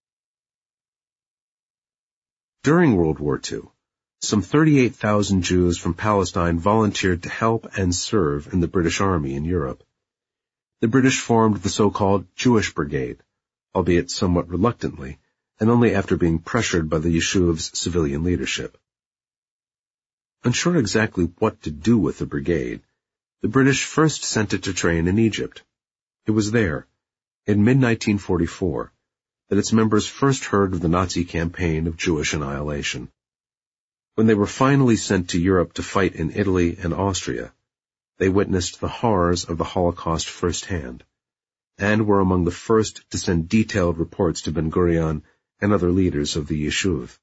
During World War Two, some thirty-eight thousand Jews from Palestine volunteered to help and serve in the British Army in Europe. The British formed the so-called Jewish Brigade, albeit somewhat reluctantly, and only after being pressured by the Yeshuv's civilian leadership. Unsure exactly what to do with the brigade, the British first sent it to train in Egypt. It was there, in mid nineteen forty-four, that its members first heard of the Nazi campaign of Jewish annihilation. When they were finally sent to Europe to fight in Italy and Austria, they witnessed the horrors of the Holocaust firsthand, and were among the first to send detailed reports to Ben-Gurion and other leaders of the Yeshuv.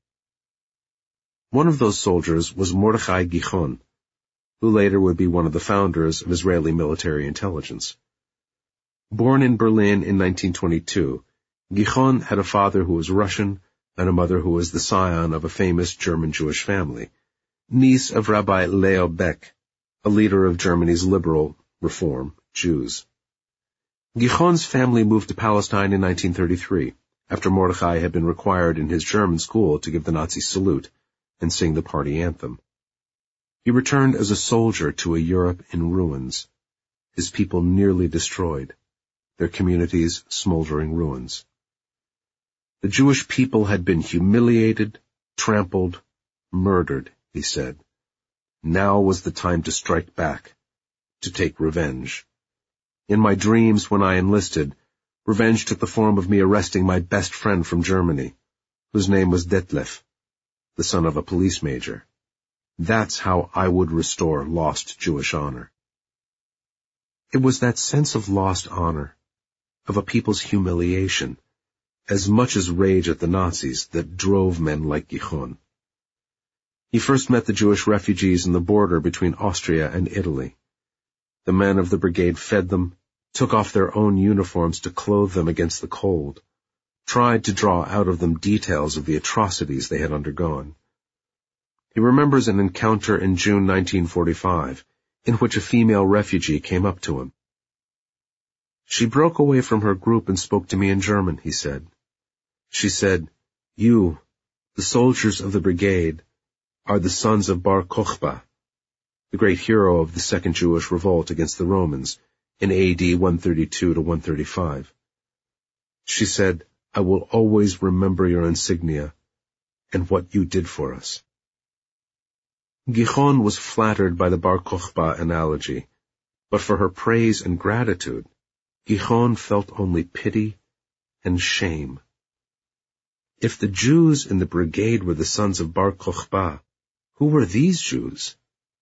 One of those soldiers was Mordechai Gichon, who later would be one of the founders of Israeli military intelligence. Born in Berlin in nineteen twenty-two, Gichon had a father who was Russian and a mother who was the scion of a famous German Jewish family, niece of Rabbi Leo Beck, a leader of Germany's liberal Reform Jews. Gichon's family moved to Palestine in nineteen thirty-three, after Mordechai had been required in his German school to give the Nazi salute and sing the party anthem. He returned as a soldier to a Europe in ruins, his people nearly destroyed, their communities smoldering ruins. The Jewish people had been humiliated, trampled, murdered, he said. Now was the time to strike back, to take revenge. In my dreams when I enlisted, revenge took the form of me arresting my best friend from Germany, whose name was Detlef, the son of a police major. That's how I would restore lost Jewish honor. It was that sense of lost honor, of a people's humiliation, as much as rage at the Nazis, that drove men like Gichon. He first met the Jewish refugees on the border between Austria and Italy. The men of the brigade fed them, took off their own uniforms to clothe them against the cold, tried to draw out of them details of the atrocities they had undergone. He remembers an encounter in June nineteen forty-five, in which a female refugee came up to him. She broke away from her group and spoke to me in German, he said. She said, "You, the soldiers of the brigade, are the sons of Bar Kokhba, the great hero of the Second Jewish Revolt against the Romans in A D one thirty-two to one thirty-five. She said, I will always remember your insignia and what you did for us." Gichon was flattered by the Bar Kokhba analogy, but for her praise and gratitude, Gichon felt only pity and shame. If the Jews in the brigade were the sons of Bar Kokhba, who were these Jews?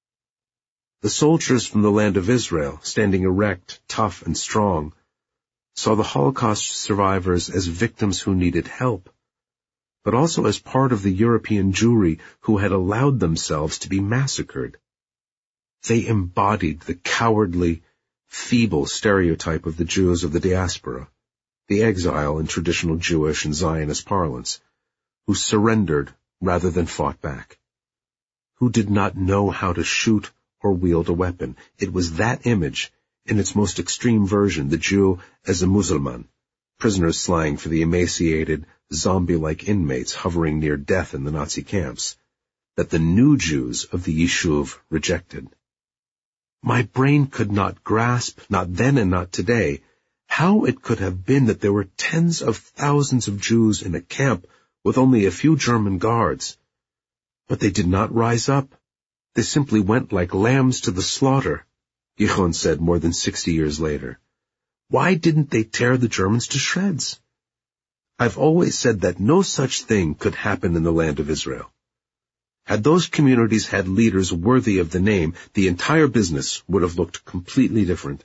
The soldiers from the land of Israel, standing erect, tough, and strong, saw the Holocaust survivors as victims who needed help, but also as part of the European Jewry who had allowed themselves to be massacred. They embodied the cowardly, feeble stereotype of the Jews of the diaspora, the exile in traditional Jewish and Zionist parlance, who surrendered rather than fought back, who did not know how to shoot or wield a weapon. It was that image, in its most extreme version, the Jew as a Musulman, prisoners' slang for the emaciated, zombie-like inmates hovering near death in the Nazi camps, that the new Jews of the Yishuv rejected. My brain could not grasp, not then and not today, how it could have been that there were tens of thousands of Jews in a camp with only a few German guards. But they did not rise up. They simply went like lambs to the slaughter, Gichon said more than sixty years later. Why didn't they tear the Germans to shreds? I've always said that no such thing could happen in the land of Israel. Had those communities had leaders worthy of the name, the entire business would have looked completely different.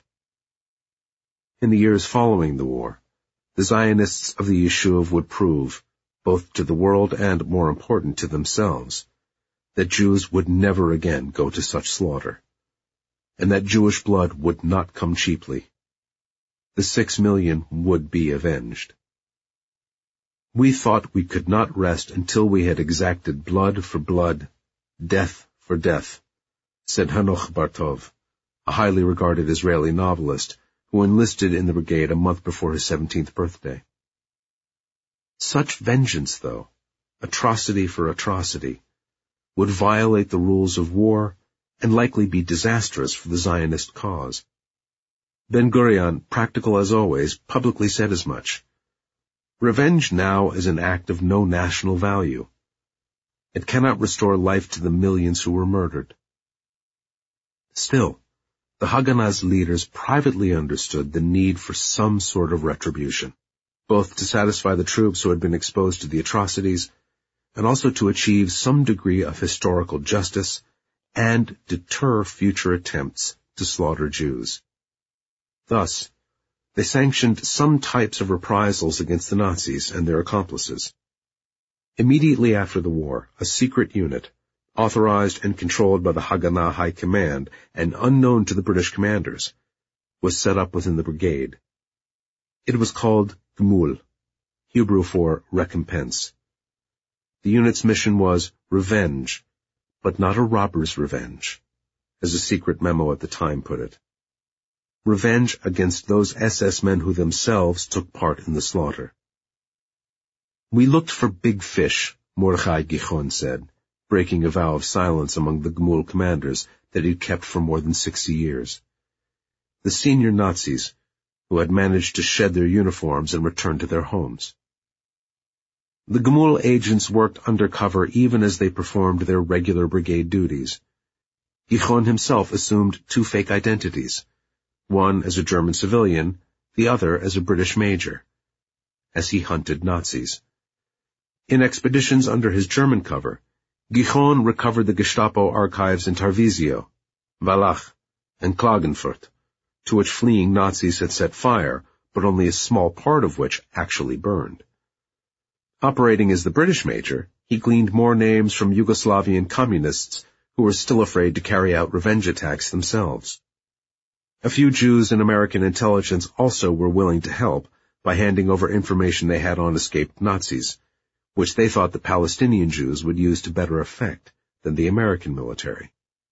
In the years following the war, the Zionists of the Yishuv would prove, both to the world and, more important, to themselves, that Jews would never again go to such slaughter, and that Jewish blood would not come cheaply. The six million would be avenged. We thought we could not rest until we had exacted blood for blood, death for death, said Hanoch Bartov, a highly regarded Israeli novelist who enlisted in the brigade a month before his seventeenth birthday. Such vengeance, though, atrocity for atrocity, would violate the rules of war and likely be disastrous for the Zionist cause. Ben-Gurion, practical as always, publicly said as much. Revenge now is an act of no national value. It cannot restore life to the millions who were murdered. Still, the Haganah's leaders privately understood the need for some sort of retribution, both to satisfy the troops who had been exposed to the atrocities, and also to achieve some degree of historical justice and deter future attempts to slaughter Jews. Thus, they sanctioned some types of reprisals against the Nazis and their accomplices. Immediately after the war, a secret unit, authorized and controlled by the Haganah High Command and unknown to the British commanders, was set up within the brigade. It was called Gmul, Hebrew for recompense. The unit's mission was revenge, but not a robber's revenge, as a secret memo at the time put it. Revenge against those S S men who themselves took part in the slaughter. We looked for big fish, Mordechai Gichon said, breaking a vow of silence among the Gmul commanders that he'd kept for more than sixty years. The senior Nazis, who had managed to shed their uniforms and return to their homes. The Gmul agents worked undercover even as they performed their regular brigade duties. Gichon himself assumed two fake identities, one as a German civilian, the other as a British major, as he hunted Nazis. In expeditions under his German cover, Gichon recovered the Gestapo archives in Tarvisio, Wallach, and Klagenfurt, to which fleeing Nazis had set fire, but only a small part of which actually burned. Operating as the British major, he gleaned more names from Yugoslavian communists who were still afraid to carry out revenge attacks themselves. A few Jews in American intelligence also were willing to help by handing over information they had on escaped Nazis, which they thought the Palestinian Jews would use to better effect than the American military.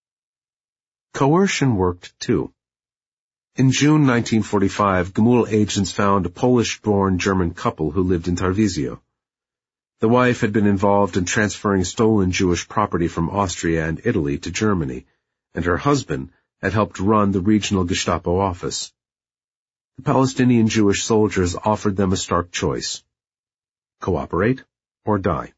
Coercion worked too. In June nineteen forty-five, Gmul agents found a Polish-born German couple who lived in Tarvisio. The wife had been involved in transferring stolen Jewish property from Austria and Italy to Germany, and her husband had helped run the regional Gestapo office. The Palestinian Jewish soldiers offered them a stark choice: cooperate or die.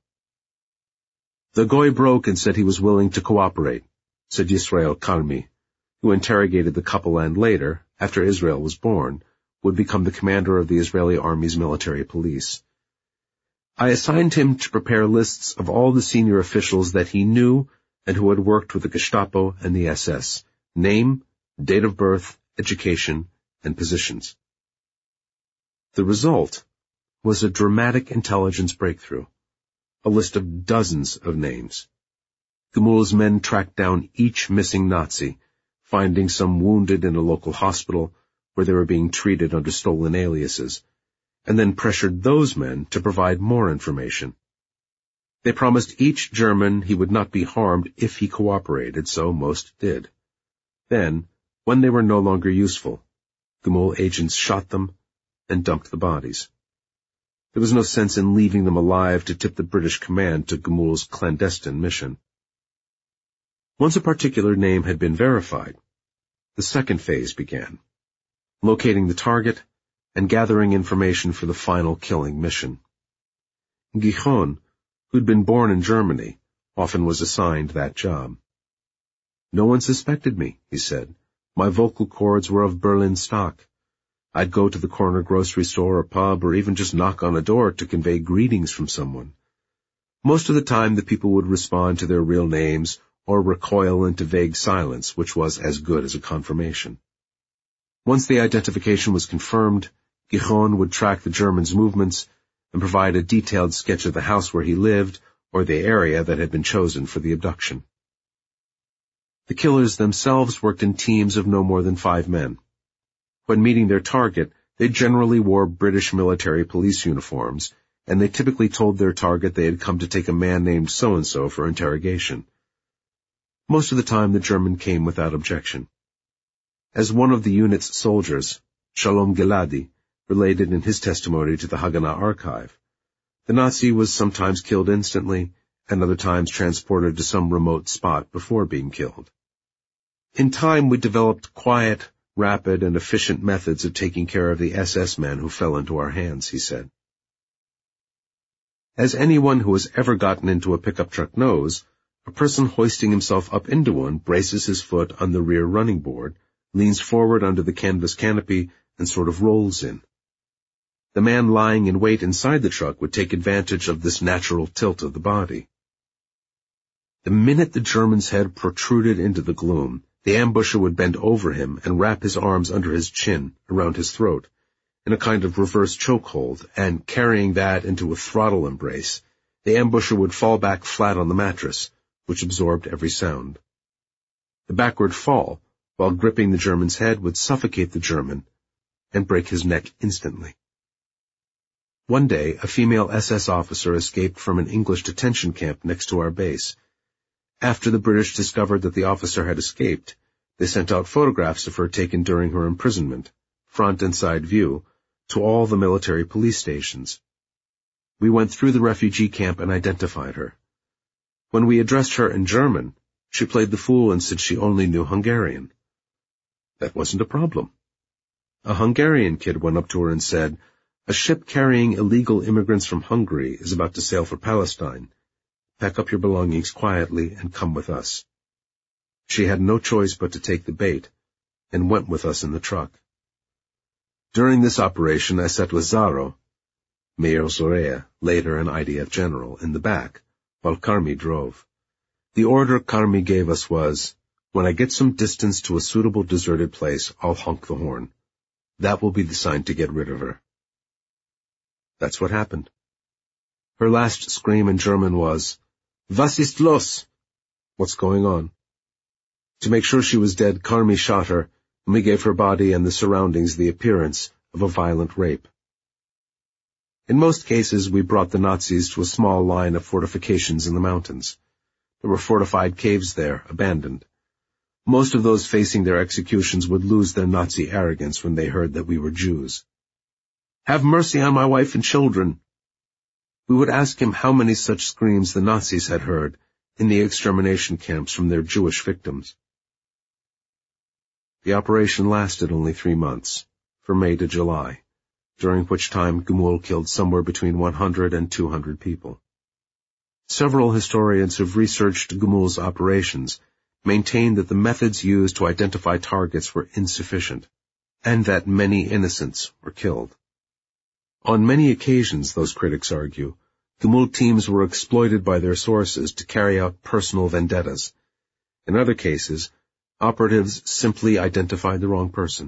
The Goy broke and said he was willing to cooperate, said Yisrael Kalmi, who interrogated the couple and later, after Israel was born, would become the commander of the Israeli Army's military police. I assigned him to prepare lists of all the senior officials that he knew and who had worked with the Gestapo and the S S, name, date of birth, education, and positions. The result was a dramatic intelligence breakthrough, a list of dozens of names. Gmul's men tracked down each missing Nazi, finding some wounded in a local hospital where they were being treated under stolen aliases, and then pressured those men to provide more information. They promised each German he would not be harmed if he cooperated, so most did. Then, when they were no longer useful, Gmul agents shot them and dumped the bodies. There was no sense in leaving them alive to tip the British command to Gmul's clandestine mission. Once a particular name had been verified, the second phase began, locating the target and gathering information for the final killing mission. Gichon, who'd been born in Germany, often was assigned that job. No one suspected me, he said. My vocal cords were of Berlin stock. I'd go to the corner grocery store or pub or even just knock on a door to convey greetings from someone. Most of the time the people would respond to their real names or recoil into vague silence, which was as good as a confirmation. Once the identification was confirmed, Gijon would track the German's movements and provide a detailed sketch of the house where he lived or the area that had been chosen for the abduction. The killers themselves worked in teams of no more than five men. When meeting their target, they generally wore British military police uniforms, and they typically told their target they had come to take a man named so-and-so for interrogation. Most of the time the German came without objection. As one of the unit's soldiers, Shalom Giladi, related in his testimony to the Haganah archive, the Nazi was sometimes killed instantly and other times transported to some remote spot before being killed. In time we developed quiet, rapid, and efficient methods of taking care of the S S men who fell into our hands, he said. As anyone who has ever gotten into a pickup truck knows, a person hoisting himself up into one braces his foot on the rear running board, leans forward under the canvas canopy, and sort of rolls in. The man lying in wait inside the truck would take advantage of this natural tilt of the body. The minute the German's head protruded into the gloom, the ambusher would bend over him and wrap his arms under his chin, around his throat, in a kind of reverse chokehold, and carrying that into a throttle embrace, the ambusher would fall back flat on the mattress, which absorbed every sound. The backward fall, while gripping the German's head, would suffocate the German and break his neck instantly. One day, a female S S officer escaped from an English detention camp next to our base. After the British discovered that the officer had escaped, they sent out photographs of her taken during her imprisonment, front and side view, to all the military police stations. We went through the refugee camp and identified her. When we addressed her in German, she played the fool and said she only knew Hungarian. That wasn't a problem. A Hungarian kid went up to her and said, "A ship carrying illegal immigrants from Hungary is about to sail for Palestine. Pack up your belongings quietly and come with us." She had no choice but to take the bait, and went with us in the truck. During this operation I sat with Zaro, Meir Zorea, later an I D F general, in the back, while Karmi drove. The order Karmi gave us was, "When I get some distance to a suitable deserted place, I'll honk the horn. That will be the sign to get rid of her." That's what happened. Her last scream in German was, "Was ist los?" What's going on? To make sure she was dead, Karmi shot her, and we gave her body and the surroundings the appearance of a violent rape. In most cases, we brought the Nazis to a small line of fortifications in the mountains. There were fortified caves there, abandoned. Most of those facing their executions would lose their Nazi arrogance when they heard that we were Jews. "Have mercy on my wife and children." We would ask him how many such screams the Nazis had heard in the extermination camps from their Jewish victims. The operation lasted only three months, from May to July, during which time Gmul killed somewhere between one hundred and two hundred people. Several historians who have researched Gmul's operations maintain that the methods used to identify targets were insufficient, and that many innocents were killed. On many occasions, those critics argue, Gmul teams were exploited by their sources to carry out personal vendettas. In other cases, operatives simply identified the wrong person.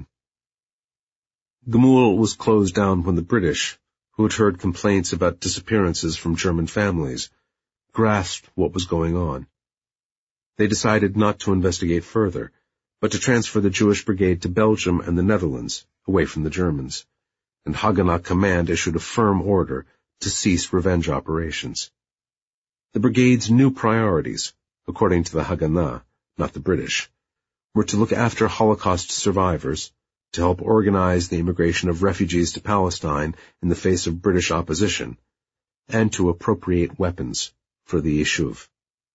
Gmul was closed down when the British, who had heard complaints about disappearances from German families, grasped what was going on. They decided not to investigate further, but to transfer the Jewish brigade to Belgium and the Netherlands, away from the Germans, and Haganah Command issued a firm order to cease revenge operations. The brigade's new priorities, according to the Haganah, not the British, were to look after Holocaust survivors, to help organize the immigration of refugees to Palestine in the face of British opposition, and to appropriate weapons for the Yishuv.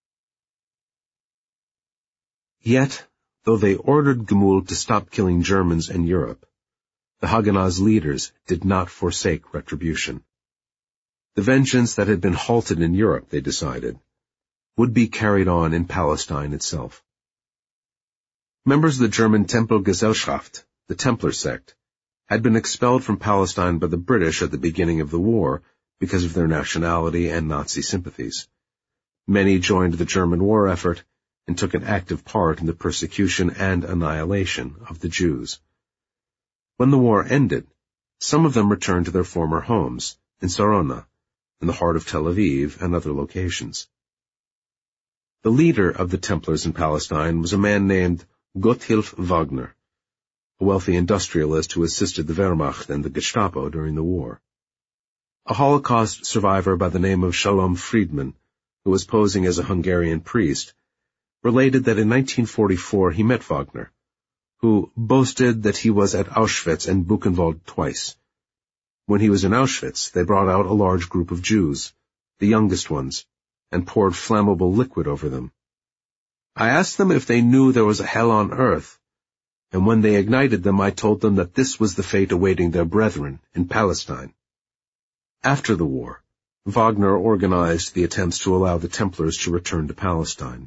Yet, though they ordered Gmul to stop killing Germans in Europe, the Haganah's leaders did not forsake retribution. The vengeance that had been halted in Europe, they decided, would be carried on in Palestine itself. Members of the German Tempelgesellschaft, the Templar sect, had been expelled from Palestine by the British at the beginning of the war because of their nationality and Nazi sympathies. Many joined the German war effort and took an active part in the persecution and annihilation of the Jews. When the war ended, some of them returned to their former homes in Sarona, in the heart of Tel Aviv, and other locations. The leader of the Templars in Palestine was a man named Gotthilf Wagner, a wealthy industrialist who assisted the Wehrmacht and the Gestapo during the war. A Holocaust survivor by the name of Shalom Friedman, who was posing as a Hungarian priest, related that in nineteen forty-four he met Wagner, who boasted that he was at Auschwitz and Buchenwald twice. When he was in Auschwitz, they brought out a large group of Jews, the youngest ones, and poured flammable liquid over them. I asked them if they knew there was a hell on earth, and when they ignited them I told them that this was the fate awaiting their brethren in Palestine. After the war, Wagner organized the attempts to allow the Templars to return to Palestine.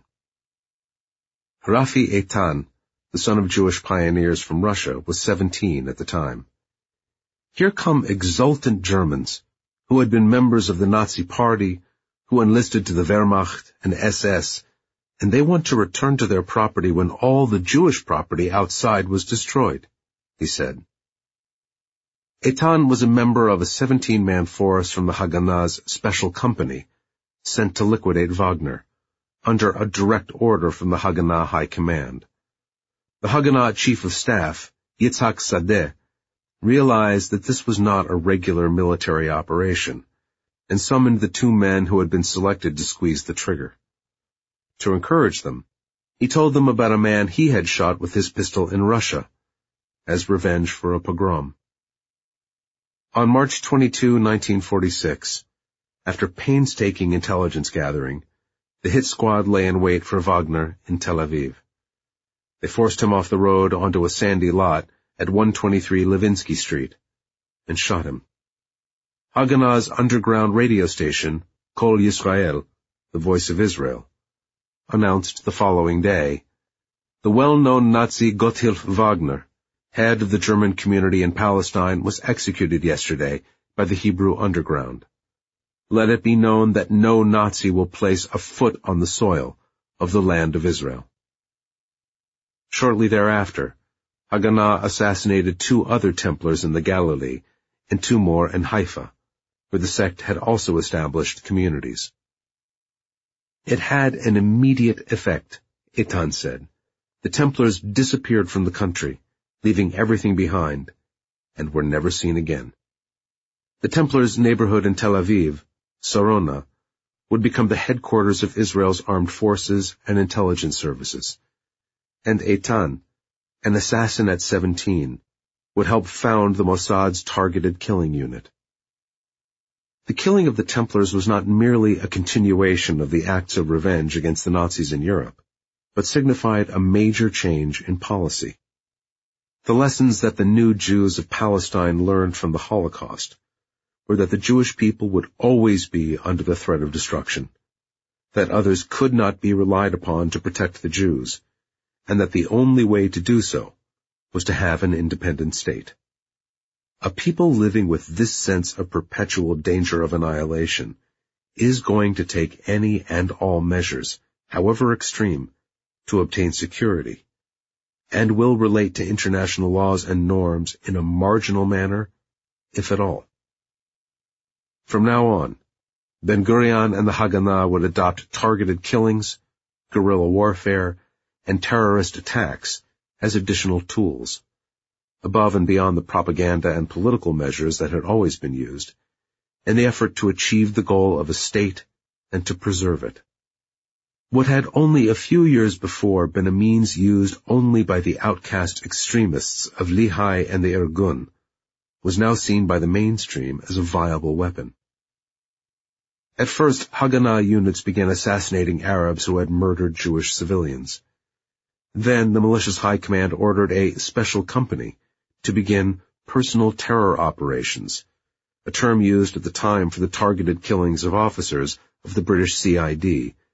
Rafi Eitan, the son of Jewish pioneers from Russia, was seventeen at the time. Here come exultant Germans, who had been members of the Nazi Party, who enlisted to the Wehrmacht and S S, and they want to return to their property when all the Jewish property outside was destroyed, he said. Eitan was a member of a seventeen-man force from the Haganah's special company, sent to liquidate Wagner, under a direct order from the Haganah High Command. The Haganah Chief of Staff, Yitzhak Sadeh, realized that this was not a regular military operation, and summoned the two men who had been selected to squeeze the trigger. To encourage them, he told them about a man he had shot with his pistol in Russia, as revenge for a pogrom. On March twenty-second, nineteen forty-six, after painstaking intelligence gathering, the hit squad lay in wait for Wagner in Tel Aviv. They forced him off the road onto a sandy lot at one twenty-three Levinsky Street, and shot him. Haganah's underground radio station, Kol Yisrael, the Voice of Israel, announced the following day, the well-known Nazi Gotthilf Wagner, head of the German community in Palestine, was executed yesterday by the Hebrew underground. Let it be known that no Nazi will place a foot on the soil of the land of Israel. Shortly thereafter, Haganah assassinated two other Templars in the Galilee and two more in Haifa, where the sect had also established communities. It had an immediate effect, Eitan said. The Templars disappeared from the country, leaving everything behind, and were never seen again. The Templars' neighborhood in Tel Aviv, Sarona, would become the headquarters of Israel's armed forces and intelligence services, and Eitan, an assassin at seventeen, would help found the Mossad's targeted killing unit. The killing of the Templars was not merely a continuation of the acts of revenge against the Nazis in Europe, but signified a major change in policy. The lessons that the new Jews of Palestine learned from the Holocaust were that the Jewish people would always be under the threat of destruction, that others could not be relied upon to protect the Jews, and that the only way to do so was to have an independent state. A people living with this sense of perpetual danger of annihilation is going to take any and all measures, however extreme, to obtain security, and will relate to international laws and norms in a marginal manner, if at all. From now on, Ben-Gurion and the Haganah would adopt targeted killings, guerrilla warfare, and terrorist attacks as additional tools, above and beyond the propaganda and political measures that had always been used, in the effort to achieve the goal of a state and to preserve it. What had only a few years before been a means used only by the outcast extremists of Lehi and the Irgun was now seen by the mainstream as a viable weapon. At first, Haganah units began assassinating Arabs who had murdered Jewish civilians. Then the militia's high command ordered a special company to begin personal terror operations, a term used at the time for the targeted killings of officers of the British C I D